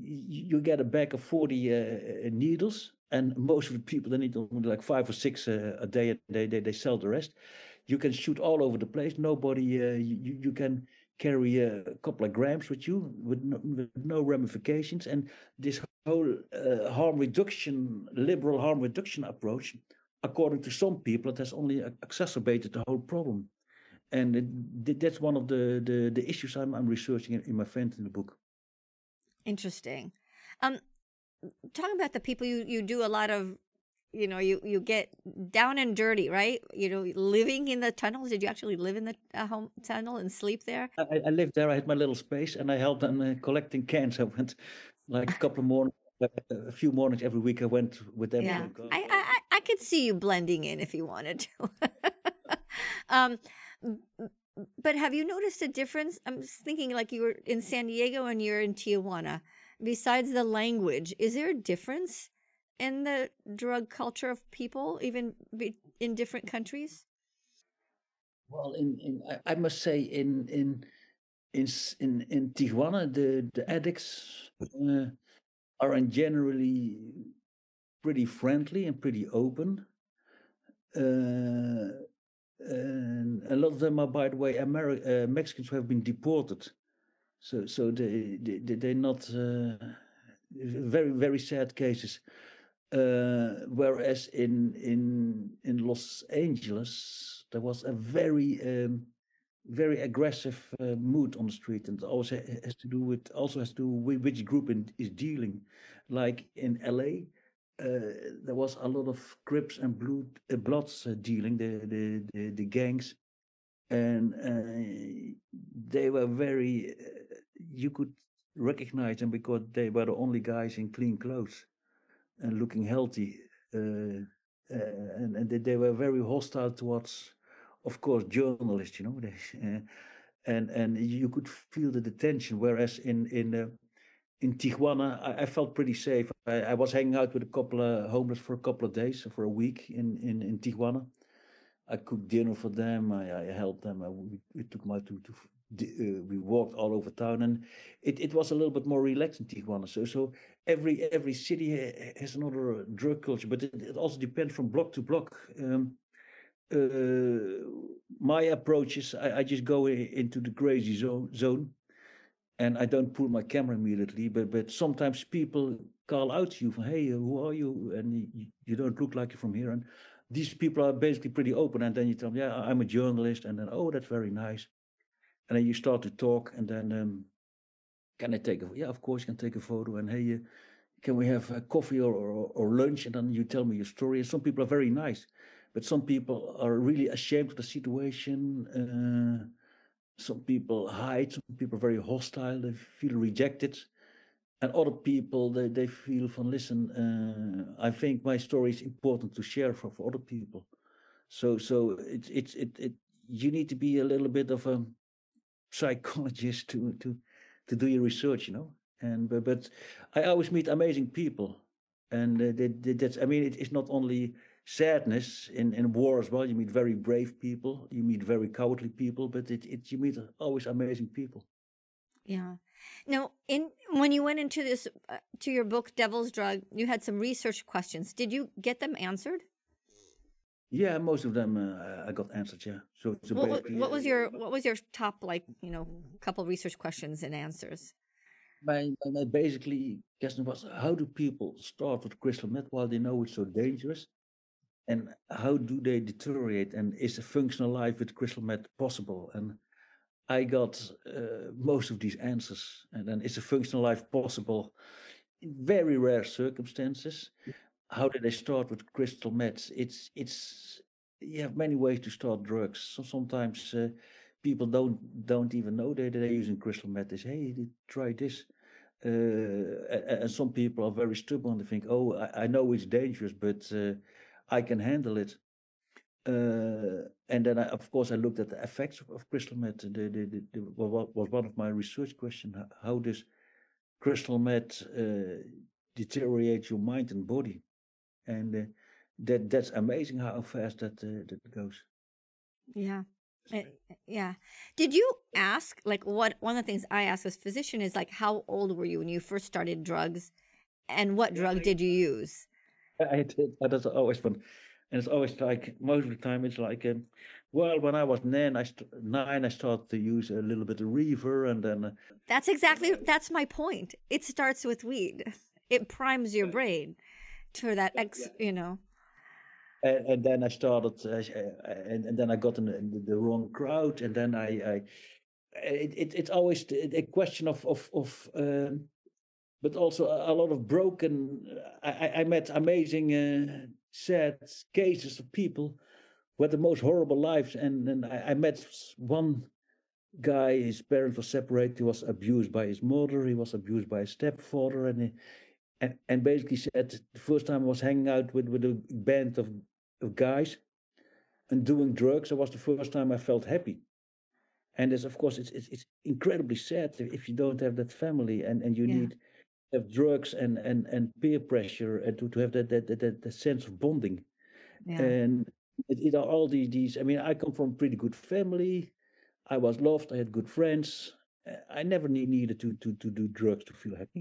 you get a bag of forty uh, needles, and most of the people they need only like five or six uh, a day, and they, they they sell the rest. You can shoot all over the place. Nobody, uh, you you can carry a couple of grams with you with no, with no ramifications. And this whole uh, harm reduction, liberal harm reduction approach, according to some people, it has only exacerbated the whole problem." And it, that's one of the, the, the issues I'm, I'm researching in, in my Fentanyl book. Interesting. Um, talking about the people you, you do a lot of, you know, you, you get down and dirty, right? You know, living in the tunnels. Did you actually live in the uh, home tunnel and sleep there? I, I lived there. I had my little space, and I helped them uh, collecting cans. I went like a couple of mornings, a few mornings every week. I went with them. Yeah, I, I I could see you blending in if you wanted to. um, but have you noticed a difference? I'm thinking like you were in San Diego and you're in Tijuana. Besides the language, is there a difference in the drug culture of people, even in different countries? Well, in, in I must say, in in in in, in Tijuana, the the addicts uh, are in generally pretty friendly and pretty open. Uh, and a lot of them are, by the way, Ameri- uh, Mexicans who have been deported. So, so they, they they're not uh, very very sad cases. Uh, whereas in in in Los Angeles, there was a very um, very aggressive uh, mood on the street, and it also has to do with also has to do with which group in, is dealing. Like in L A, uh, there was a lot of Crips and Blood, uh, Bloods uh, dealing, the, the the the gangs, and uh, they were very. Uh, you could recognize them because they were the only guys in clean clothes and looking healthy, uh, uh, and and they, they were very hostile towards, of course, journalists. You know, they, uh, and and you could feel the tension. Whereas in in uh, in Tijuana, I, I felt pretty safe. I, I was hanging out with a couple of homeless for a couple of days, for a week in in in Tijuana. I cooked dinner for them. I, I helped them. I, we, we took my to to. Uh, we walked all over town, and it, it was a little bit more relaxed in Tijuana. So so every every city has another drug culture, but it, it also depends from block to block. Um, uh, my approach is I, I just go into the crazy zone, zone, and I don't pull my camera immediately. But but sometimes people call out to you, from, "Hey, who are you?" And you, you don't look like you're from here. And these people are basically pretty open, and then you tell them, yeah, I'm a journalist, and then, oh, that's very nice. And then you start to talk, and then, um, can I take a, yeah, of course you can take a photo, and hey, uh, can we have uh, coffee or, or, or lunch? And then you tell me your story. And some people are very nice, but some people are really ashamed of the situation. Uh, some people hide, some people are very hostile, they feel rejected. And other people, they, they feel from, listen, uh, I think my story is important to share for, for other people. So so it's it's it, it you need to be a little bit of a psychologist to to to do your research, you know. And but, but I always meet amazing people, and uh, that, that, that's I mean it, it's not only sadness in in war as well. You meet very brave people, you meet very cowardly people, but it, it you meet always amazing people. Yeah. Now, in when you went into this uh, to your book Devil's Drug, you had some research questions. Did you get them answered? Yeah, most of them uh, I got answered. Yeah. So so What wa- basically, what was uh, your what was your top, like, you know, couple research questions and answers? my, my my basically question was, how do people start with crystal meth while they know it's so dangerous? And how do they deteriorate? And is a functional life with crystal meth possible? And I got uh, most of these answers. And then, is a functional life possible in very rare circumstances? How did they start with crystal meth? It's it's you have many ways to start drugs. So sometimes uh, people don't don't even know that they're using crystal meth. They say, hey, try this. Uh, a- and some people are very stubborn. They think, oh, I, I know it's dangerous, but uh, I can handle it. Uh, and then, I, of course, I looked at the effects of, of crystal meth. The, the, the, the, what was one of my research questions: how, how does crystal meth uh, deteriorate your mind and body? And uh, that that's amazing how fast that uh, that goes. Yeah. Uh, yeah. Did you ask, like, what one of the things I ask as physician is, like, how old were you when you first started drugs, and what Yeah, drug I, did you use? I did. That's always fun, and it's always like most of the time it's like, um, well, when I was nine, I st- nine, I started to use a little bit of reefer, and then uh, That's exactly that's my point. It starts with weed. It primes your brain for that ex, you know. and, and then I started, uh, and, and then I got in, in the wrong crowd, and then I, I it, it it's always a question of of of. Um, but also a, a lot of broken. I, I met amazing, uh, sad cases of people who had the most horrible lives, and and I, I met one guy. His parents were separated. He was abused by his mother. He was abused by his stepfather, and he, and and basically said the first time I was hanging out with with a band of of guys and doing drugs, it was the first time I felt happy. And it's, of course, it's it's, it's incredibly sad if you don't have that family, and and you Yeah. need have drugs and and and peer pressure, and to, to have that that, that that that sense of bonding. Yeah. And it, it are all these these I mean, I come from a pretty good family. I was loved, I had good friends. Uh, I never need, needed to to to do drugs to feel happy.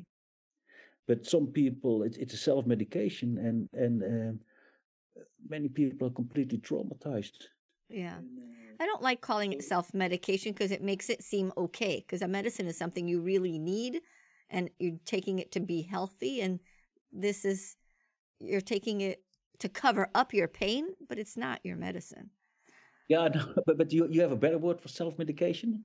But some people, it's it's a self-medication, and and um, many people are completely traumatized. Yeah. I don't like calling it self-medication because it makes it seem okay, because a medicine is something you really need and you're taking it to be healthy, and this is you're taking it to cover up your pain, but it's not your medicine. Yeah, no, but but you you have a better word for self-medication?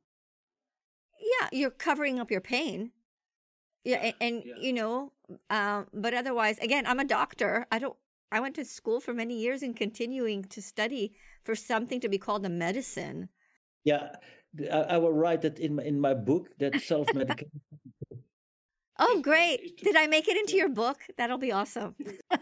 Yeah, you're covering up your pain. Yeah, Yeah, and, and yeah. you know, um, but otherwise, again, I'm a doctor. I don't. I went to school for many years and continuing to study for something to be called a medicine. Yeah, th- I, I will write that in my in my book, that self-medication. Oh, is, is, great! is to, Did I make it into yeah. your book? That'll be awesome.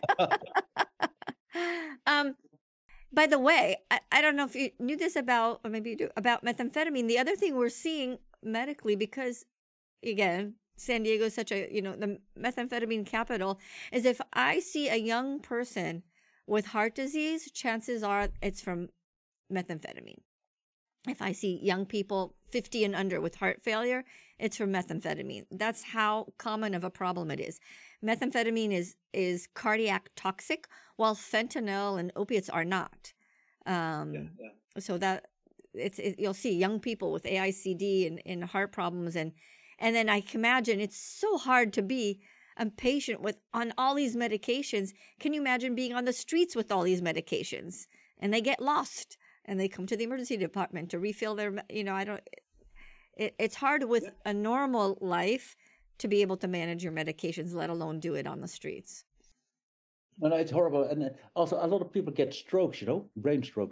um, by the way, I, I don't know if you knew this about, or maybe you do, about methamphetamine. The other thing we're seeing medically, because again, San Diego is such a, you know, the methamphetamine capital, is if I see a young person with heart disease, chances are it's from methamphetamine. If I see young people fifty and under with heart failure, it's from methamphetamine. That's how common of a problem it is. Methamphetamine is is cardiac toxic, while fentanyl and opiates are not. Um, Yeah, yeah. So that it's it, you'll see young people with A I C D and, and heart problems, and and then I can imagine it's so hard to be a patient with on all these medications. Can you imagine being on the streets with all these medications and they get lost and they come to the emergency department to refill their, you know, I don't, it, it's hard with Yeah. a normal life to be able to manage your medications, let alone do it on the streets. No, no, it's horrible. And uh, also, a lot of people get strokes, you know, brain strokes.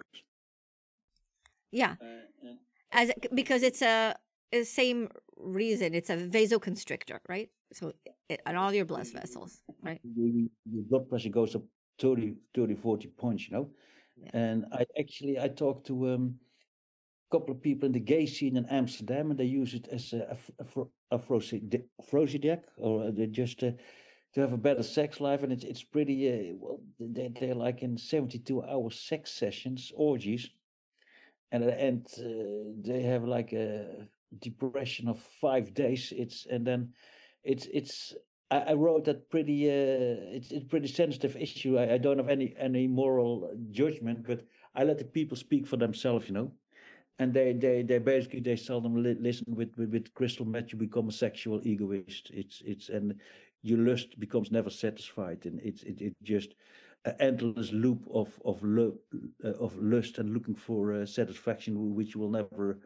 Yeah, Uh, and as because it's a, a same reason. It's a vasoconstrictor, right? So it, and all your blood vessels, right? the, the blood pressure goes up thirty, thirty, forty points, you know. Yeah. And I actually, I talked to um, a couple of people in the gay scene in Amsterdam, and they use it as a, a, aphrodisiac, aphrodisiac, or they just uh, to have a better sex life. And it's it's pretty, uh, well, they, they're like in seventy-two hour sex sessions, orgies. And at the end, uh, they have like a depression of five days. It's and then it's it's. I, I wrote that pretty. Uh, it's it's a pretty sensitive issue. I, I don't have any any moral judgment, but I let the people speak for themselves, you know. And they they they basically they seldom li- listen with, with with crystal meth. You become a sexual egoist. It's it's and your lust becomes never satisfied, and it's it it just an endless loop of of lo- uh, of lust and looking for uh, satisfaction, which you will never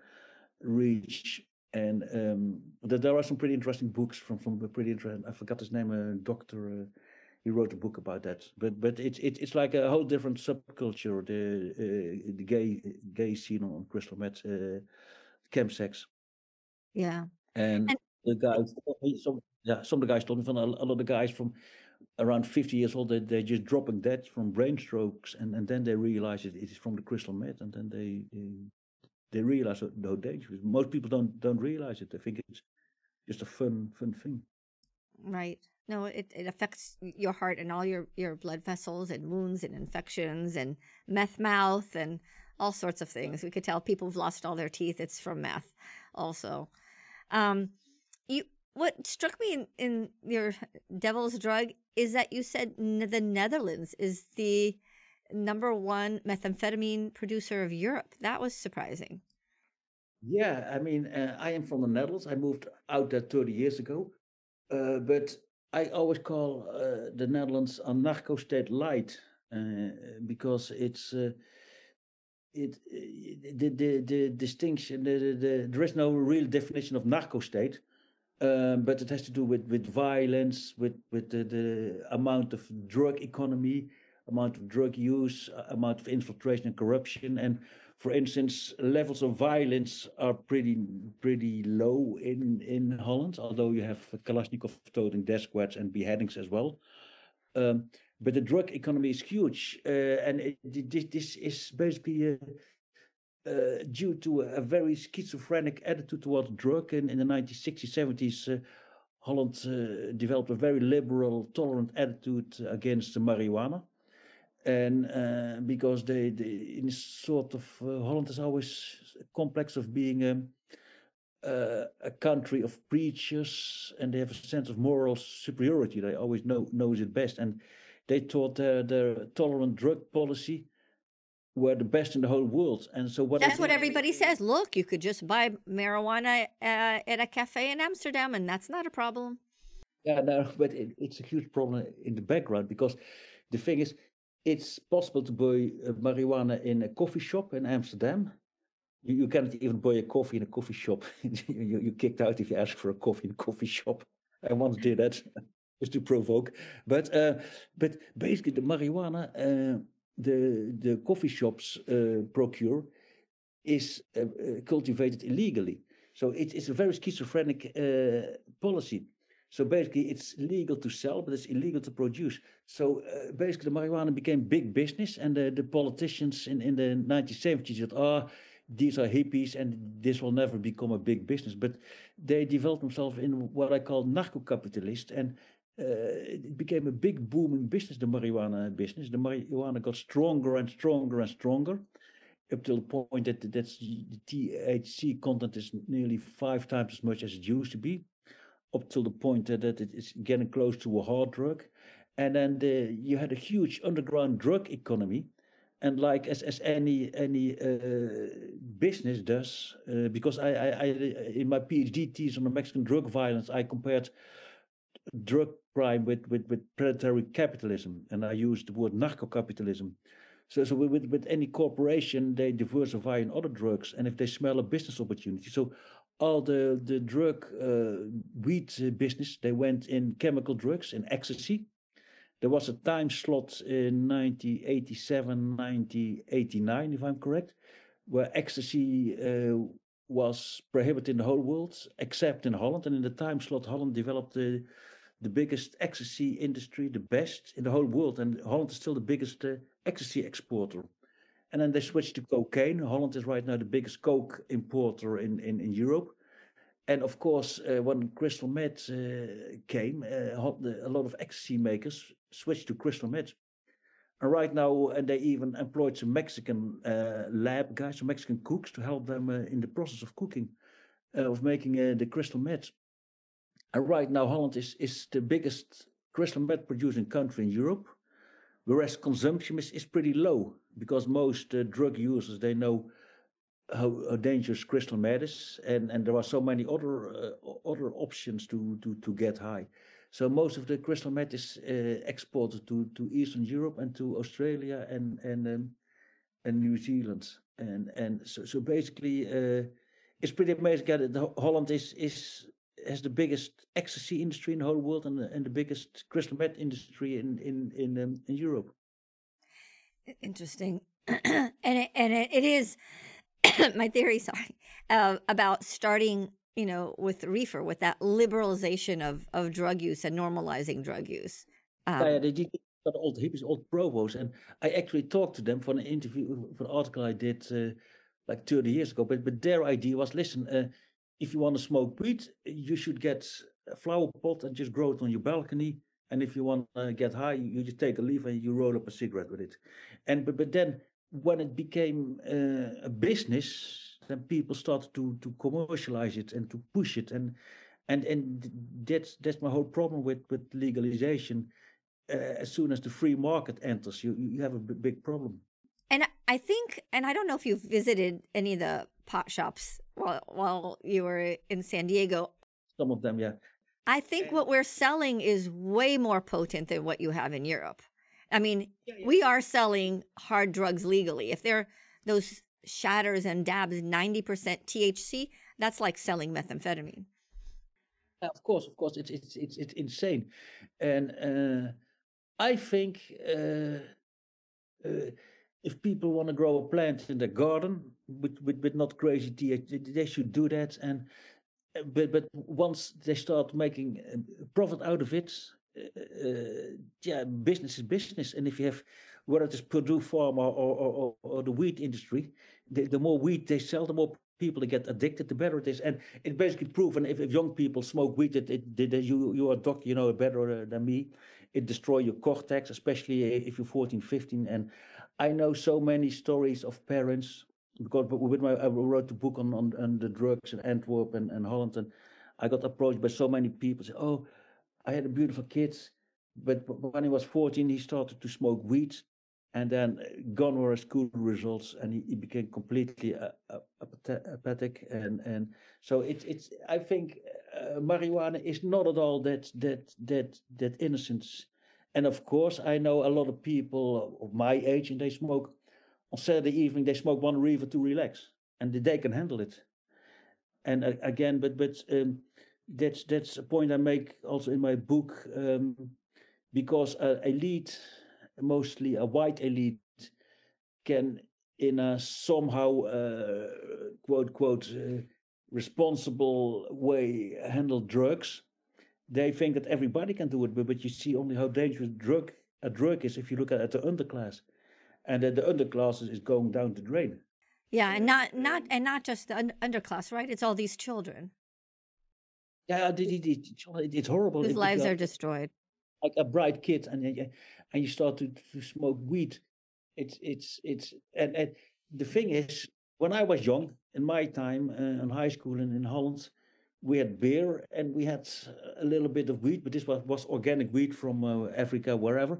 reach. And um, there, there are some pretty interesting books from from a pretty interesting. I forgot his name, a doctor. Uh, he wrote a book about that. But but it's it's it's like a whole different subculture. The uh, the gay gay scene on crystal meth, uh, chemsex, Yeah. and And the guys. Some yeah, some of the guys told me from a, a lot of the guys from around fifty years old, they, they're just dropping dead from brain strokes, and, and then they realize it, it is from the crystal meth, and then they they, they realize how how dangerous. Most people don't don't realize it. They think it's just a fun fun thing. right. No, it, it affects your heart and all your, your blood vessels and wounds and infections and meth mouth and all sorts of things. We could tell people have lost all their teeth. It's from meth also. Um, you what struck me in, in your devil's drug is that you said n- the Netherlands is the number one methamphetamine producer of Europe. That was surprising. Yeah, I mean, uh, I am from the Netherlands. I moved out there thirty years ago, uh, but I always call uh, the Netherlands a narco state light uh, because it's uh, it uh, the, the the distinction the, the, the there is no real definition of narco state, um, but it has to do with with violence, with with the, the amount of drug economy, amount of drug use, uh, amount of infiltration and corruption. And for instance, levels of violence are pretty pretty low in in Holland, although you have Kalashnikov toting death squads and beheadings as well. Um, but the drug economy is huge, uh, and it, this, this is basically uh, uh, due to a very schizophrenic attitude towards drug. In, in the nineteen sixties, seventies, uh, Holland uh, developed a very liberal, tolerant attitude against marijuana. And uh, because they, they, in sort of, uh, Holland is always a complex of being um, uh, a country of preachers, and they have a sense of moral superiority. They always know knows it best, and they thought their, their tolerant drug policy were the best in the whole world. And so what That's they what did, everybody says. Look, you could just buy marijuana uh, at a cafe in Amsterdam, and that's not a problem. yeah, no, but it, it's a huge problem in the background because the thing is, it's possible to buy uh, marijuana in a coffee shop in Amsterdam. You, you cannot even buy a coffee in a coffee shop. you, you're kicked out if you ask for a coffee in a coffee shop. I once did that just to provoke. But uh, but basically, the marijuana uh, the the coffee shops uh, procure is uh, uh, cultivated illegally. So it, it's a very schizophrenic uh, policy. So basically, it's legal to sell, but it's illegal to produce. So uh, basically, the marijuana became big business, and the, the politicians in, in the nineteen seventies said, "Ah, oh, these are hippies, and this will never become a big business." But they developed themselves in what I call narco-capitalist, and uh, it became a big booming business, the marijuana business. The marijuana got stronger and stronger and stronger, up to the point that that's, the T H C content is nearly five times as much as it used to be, up to the point that, that it is getting close to a hard drug. And then the, you had a huge underground drug economy. And like as, as any any uh, business does, uh, because I, I, I in my PhD thesis on the Mexican drug violence, I compared drug crime with, with, with predatory capitalism, and I use the word narco-capitalism. So, so with, with any corporation, they diversify in other drugs, and if they smell a business opportunity, so all the the drug uh, weed uh, business, they went in chemical drugs, in ecstasy. There was a time slot in nineteen eighty-seven, nineteen eighty-nine, if I'm correct, where ecstasy uh, was prohibited in the whole world, except in Holland. And in the time slot, Holland developed the the biggest ecstasy industry, the best in the whole world. And Holland is still the biggest uh, ecstasy exporter. And then they switched to cocaine. Holland is right now the biggest coke importer in, in, in Europe. And of course, uh, when crystal meth uh, came, uh, a lot of ecstasy makers switched to crystal meth. And right now, and they even employed some Mexican uh, lab guys, some Mexican cooks to help them uh, in the process of cooking, uh, of making uh, the crystal meth. And right now, Holland is, is the biggest crystal meth producing country in Europe, whereas consumption is, is pretty low because most uh, drug users, they know how, how dangerous crystal meth is, and, and there are so many other uh, other options to, to, to get high. So most of the crystal meth is uh, exported to, to Eastern Europe and to Australia and and um, and New Zealand, and and so so basically uh, it's pretty amazing that Holland is is has the biggest ecstasy industry in the whole world and the, and the biggest crystal meth industry in in in, um, in Europe. Interesting, and it, and it, it is my theory. Sorry, uh, about starting, you know, with reefer, with that liberalization of of drug use and normalizing drug use. Um, yeah, they did got old hippies, old provos, and I actually talked to them for an interview, for an article I did uh, like thirty years ago. But but their idea was, listen, uh, if you want to smoke weed, you should get a flower pot and just grow it on your balcony. And if you want to get high, you just take a leaf and you roll up a cigarette with it. And but but then when it became uh, a business, then people started to to commercialize it and to push it, and and and that's that's my whole problem with with legalization. Uh, as soon as the free market enters, you you have a b- big problem. And I think, and I don't know if you've visited any of the pot shops while while you were in San Diego. Some of them, yeah. I think and what we're selling is way more potent than what you have in Europe. I mean, yeah, yeah. we are selling hard drugs legally. If they're those shatters and dabs ninety percent T H C, that's like selling methamphetamine. Uh, of course, of course, it's it's it's it's insane, and uh, I think uh, uh, if people want to grow a plant in their garden with with, with not crazy T H C, they should do that. And but but once they start making profit out of it, uh, yeah, business is business. And if you have, whether it is Purdue Pharma or or, or, or the wheat industry, the, the more wheat they sell, the more people that get addicted, the better it is. And it's basically proven if, if young people smoke weed, it, it, it, you you are a doctor, you know it better than me. It destroys your cortex, especially if you're fourteen, fifteen. And I know so many stories of parents, because with my I wrote a book on, on, on the drugs in Antwerp and, and Holland, and I got approached by so many people. Say, oh, I had a beautiful kid, but when he was fourteen, he started to smoke weed, and then gone were his school results, and he, he became completely uh, apathic. And and so it's it's I think uh, marijuana is not at all that that that that innocence. And of course, I know a lot of people of my age, and they smoke. On Saturday evening, they smoke one reefer to relax, and they can handle it. And uh, again, but but um, that's that's a point I make also in my book, um, because uh, elite, mostly a white elite, can in a somehow uh, quote quote uh, responsible way handle drugs. They think that everybody can do it, but, but you see only how dangerous drug a drug is if you look at, at the underclass. And then the underclass is going down the drain. Yeah, and not not and not just the un- underclass, right? It's all these children. Yeah, it, it, it, it's horrible. Whose lives are destroyed. Like a bright kid, and and you start to, to smoke weed. It's it's it's and, and the thing is, when I was young, in my time uh, in high school in, in Holland, we had beer and we had a little bit of weed, but this was, was organic weed from uh, Africa, wherever.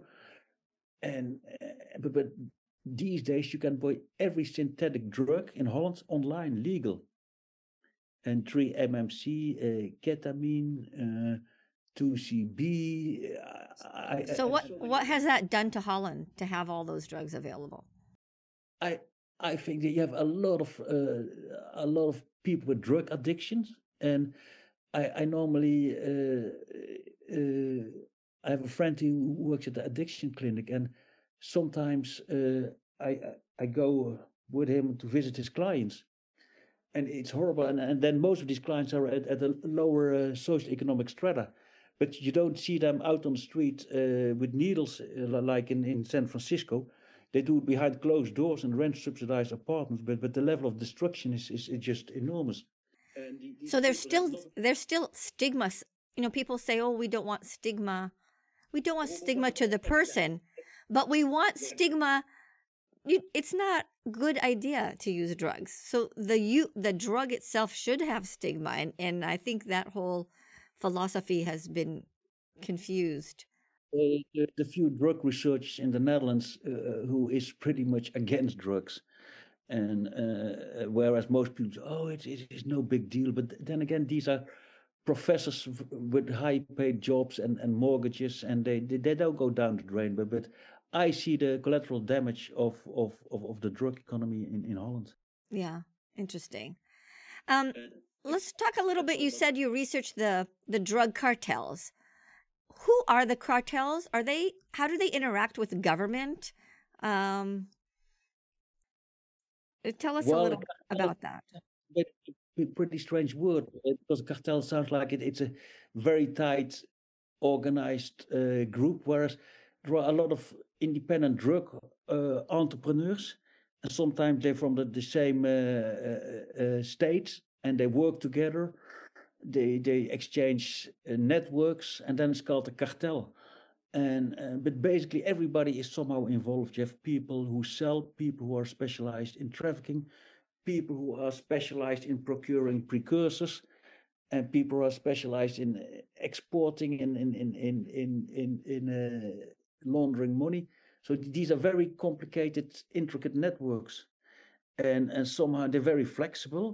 And uh, but, but these days you can buy every synthetic drug in Holland online, legal. And three M M C, uh, ketamine, uh, two C B. I, So I, what what has that done to Holland to have all those drugs available? I I think that you have a lot of uh, a lot of people with drug addictions, and I I normally uh, uh, I have a friend who works at the addiction clinic, and sometimes uh, I I I go with him to visit his clients, and it's horrible. And, and then most of these clients are at, at a lower uh, socioeconomic strata, but you don't see them out on the street uh, with needles uh, like in, in San Francisco. They do it behind closed doors and rent subsidized apartments, but but the level of destruction is is, is just enormous. And the, these So there's people have still a lot of there's still stigma. You know, people say, "Oh, we don't want stigma. We don't want stigma to the person, but we want stigma." You, it's not good idea to use drugs. So the you the drug itself should have stigma, and and I think that whole philosophy has been confused. uh, the, the few drug researchers in the Netherlands uh, who is pretty much against drugs. And uh, whereas most people, say, oh, it, it is no big deal. But then again, these are professors v- with high paid jobs and, and mortgages, and they, they, they don't go down the drain. But, but I see the collateral damage of, of, of, of the drug economy in, in Holland. Yeah, interesting. Um, let's talk a little bit. You said you researched the the drug cartels. Who are the cartels? Are they? How do they interact with the government? Um, uh, tell us a Well, a little cartel about that. is a pretty strange word uh, because a cartel sounds like it, it's a very tight, organized uh, group, whereas there are a lot of independent drug uh, entrepreneurs, and sometimes they're from the, the same uh, uh, uh, state and they work together. They they exchange uh, networks, and then it's called a cartel. And uh, but basically everybody is somehow involved. You have people who sell, people who are specialized in trafficking, people who are specialized in procuring precursors, and people who are specialized in uh, exporting in in in in in in, in uh, laundering money. So these are very complicated, intricate networks, and and somehow they're very flexible.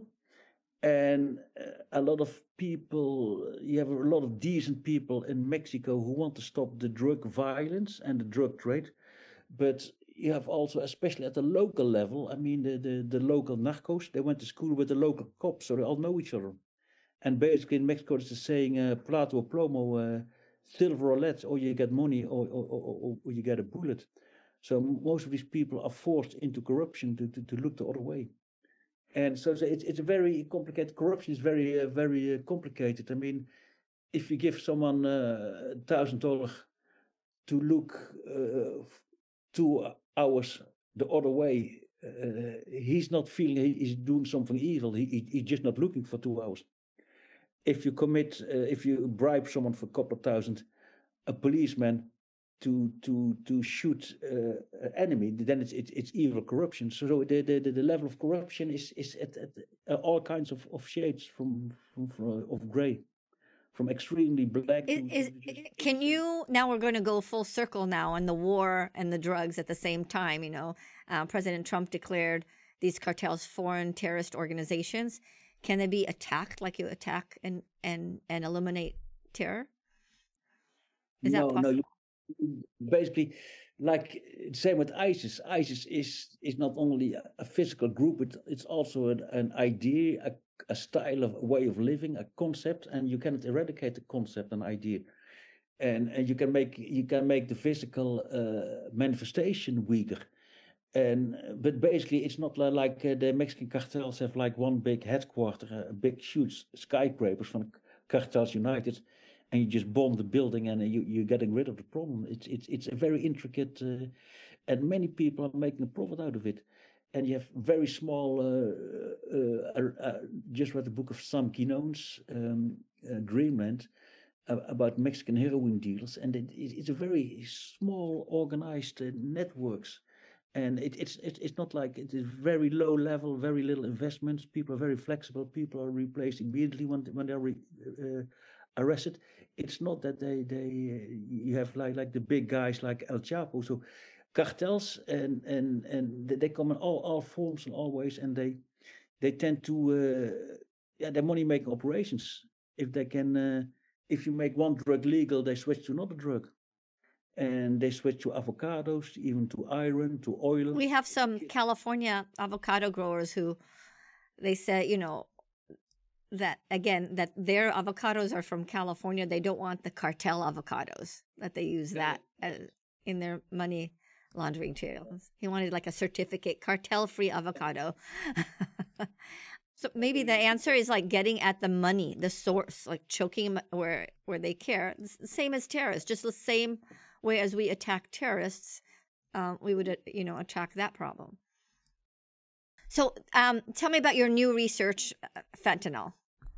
And uh, a lot of people, you have a lot of decent people in Mexico who want to stop the drug violence and the drug trade, but you have also, especially at the local level, I mean, the, the, the local narcos, they went to school with the local cops, so they all know each other. And basically in Mexico, it's the saying, uh, plato o plomo, uh, silver or lead, or you get money or, or, or, or you get a bullet. So most of these people are forced into corruption to, to, to look the other way. And so, so it's, it's a very complicated, corruption is very, uh, very uh, complicated. I mean, if you give someone uh, a thousand dollars to look uh, two hours the other way, uh, he's not feeling he's doing something evil. He, he, he's just not looking for two hours. If you commit, uh, if you bribe someone for a couple of thousand, a policeman to to to shoot uh, an enemy, then it's it's, it's evil corruption. So the, the the level of corruption is is at, at uh, all kinds of, of shades from, from, from uh, of gray, from extremely black Is, to, is to just. can you now we're going to go full circle now on the war and the drugs at the same time. You know, uh, President Trump declared these cartels foreign terrorist organizations. Can they be attacked like you attack and and and eliminate terror? Is that No, no. possible? You, basically, like same with ISIS. ISIS is is not only a, a physical group, but it's also an, an idea, a, a style of a way of living, a concept, and you cannot eradicate the concept and idea. And and you can make you can make the physical uh, manifestation weaker. And but basically, it's not li- like uh, the Mexican cartels have like one big headquarter, uh, big huge skyscrapers from Cartels United, and you just bomb the building and uh, you you're getting rid of the problem. It's it's it's a very intricate, uh, and many people are making a profit out of it. And you have very small. Uh, uh, uh, uh, just read the book of Sam Quinones, um, uh, Dreamland, uh, about Mexican heroin dealers, and it, it, it's a very small, organized uh, networks, and it, it's it, it's not like it is very low level, very little investments. People are very flexible. People are replaced immediately when when they're re, uh, arrested. It's not that they they uh, you have like like the big guys like El Chapo. So cartels and and and they come in all all forms and all ways, and they they tend to uh, yeah they're money making operations if they can. Uh, if you make one drug legal, they switch to another drug. And they switch to avocados, even to iron, to oil. We have some California avocado growers who they say, you know, that again, that their avocados are from California. They don't want the cartel avocados, that they use that as, in their money laundering trails. He wanted like a certificate, cartel-free avocado. So maybe the answer is like getting at the money, the source, like choking them where, where they care. It's the same as terrorists, just the same way as we attack terrorists, um, we would, uh, you know, attack that problem. So um, tell me about your new research, uh, fentanyl.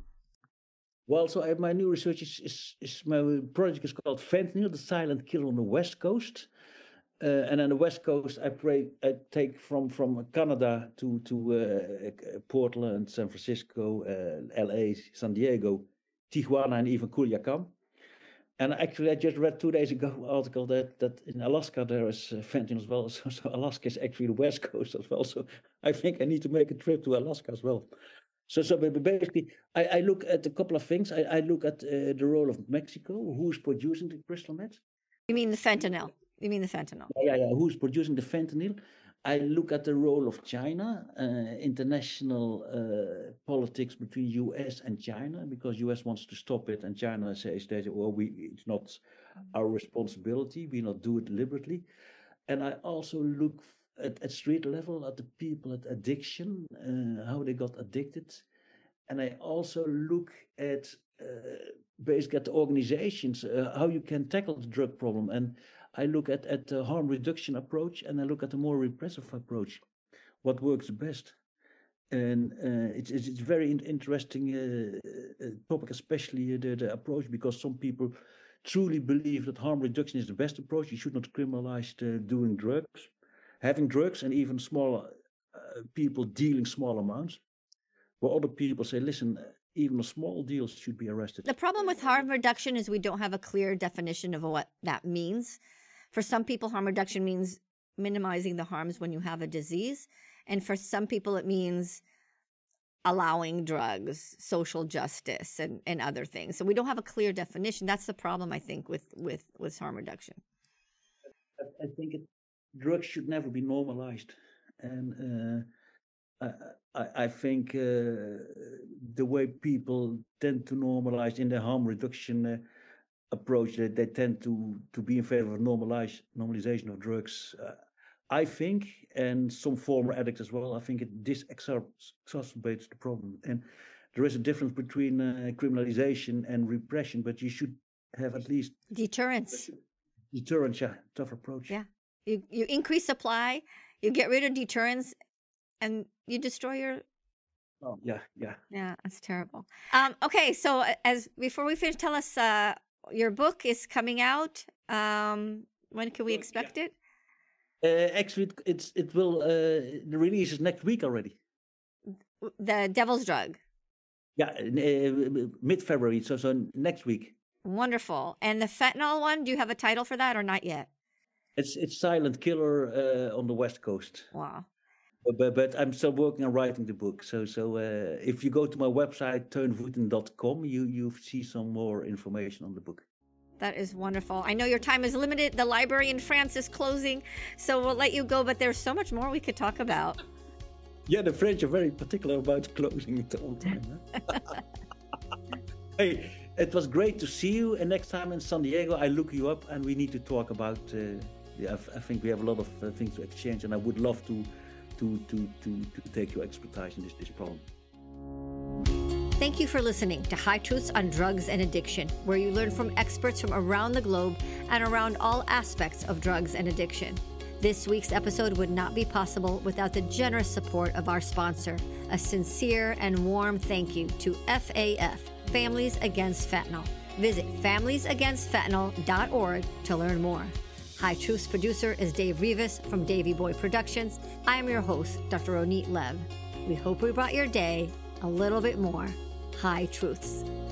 Well, so I, my new research is, is, is, my project is called Fentanyl, the Silent Killer on the West Coast. Uh, and on the West Coast, I, pray, I take from, from Canada to, to uh, Portland, San Francisco, uh, L A, San Diego, Tijuana, and even Culiacan. And actually, I just read two days ago an article that, that in Alaska there is uh, fentanyl as well. So, so Alaska is actually the West Coast as well. So I think I need to make a trip to Alaska as well. So, so basically, I, I look at a couple of things. I, I look at uh, the role of Mexico, who's producing the crystal meth. You mean the fentanyl? You mean the fentanyl? Yeah, yeah, who's producing the fentanyl? I look at the role of China, uh, international uh, politics between U S and China, because U S wants to stop it, and China says that, well, we, it's not our responsibility, we not do it deliberately. And I also look at, at street level at the people at addiction, uh, how they got addicted. And I also look at uh, basically at the organizations, uh, how you can tackle the drug problem. And I look at, at the harm reduction approach, and I look at the more repressive approach, what works best. And uh, it's, it's it's very interesting uh, topic, especially the, the approach, because some people truly believe that harm reduction is the best approach. You should not criminalize the doing drugs, having drugs, and even small uh, people dealing small amounts. Where other people say, listen, even a small deal should be arrested. The problem with harm reduction is we don't have a clear definition of what that means. For some people, harm reduction means minimizing the harms when you have a disease. And for some people, it means allowing drugs, social justice, and, and other things. So we don't have a clear definition. That's the problem, I think, with, with, with harm reduction. I, I think it, drugs should never be normalized. And uh, I, I, I think uh, the way people tend to normalize in the harm reduction uh, approach, that they tend to to be in favor of normalize normalization of drugs. Uh, I think, and some former addicts as well, I think it this exacerbates the problem. And there is a difference between uh, criminalization and repression, but you should have at least deterrence. Deterrence, yeah, tough approach. Yeah, you you increase supply, you get rid of deterrence, and you destroy your. Oh yeah, yeah. Yeah, that's terrible. Um, okay, so as before we finish, tell us. Uh, Your book is coming out. Um, when can we expect yeah. it? Uh, actually, it's it will. Uh, the release is next week already. The Devil's Drug. Yeah, uh, mid-February. So so next week. Wonderful. And the fentanyl one. Do you have a title for that or not yet? It's it's Silent Killer uh, on the West Coast. Wow. But, but I'm still working on writing the book. So so uh, if you go to my website, teun voeten dot com, you, you see some more information on the book. That is wonderful. I know your time is limited. The library in France is closing, so we'll let you go. But there's so much more we could talk about. Yeah, the French are very particular about closing it all the time. Huh? Hey, it was great to see you. And next time in San Diego, I look you up and we need to talk about, uh, yeah, I, I think we have a lot of uh, things to exchange, and I would love to To, to, to, to take your expertise in this, this problem. Thank you for listening to High Truths on Drugs and Addiction, where you learn from experts from around the globe and around all aspects of drugs and addiction. This week's episode would not be possible without the generous support of our sponsor. A sincere and warm thank you to F A F, Families Against Fentanyl. Visit families against fentanyl dot org to learn more. High Truths producer is Dave Rivas from Davey Boy Productions. I am your host, Doctor Ronit Lev. We hope we brought your day a little bit more High Truths.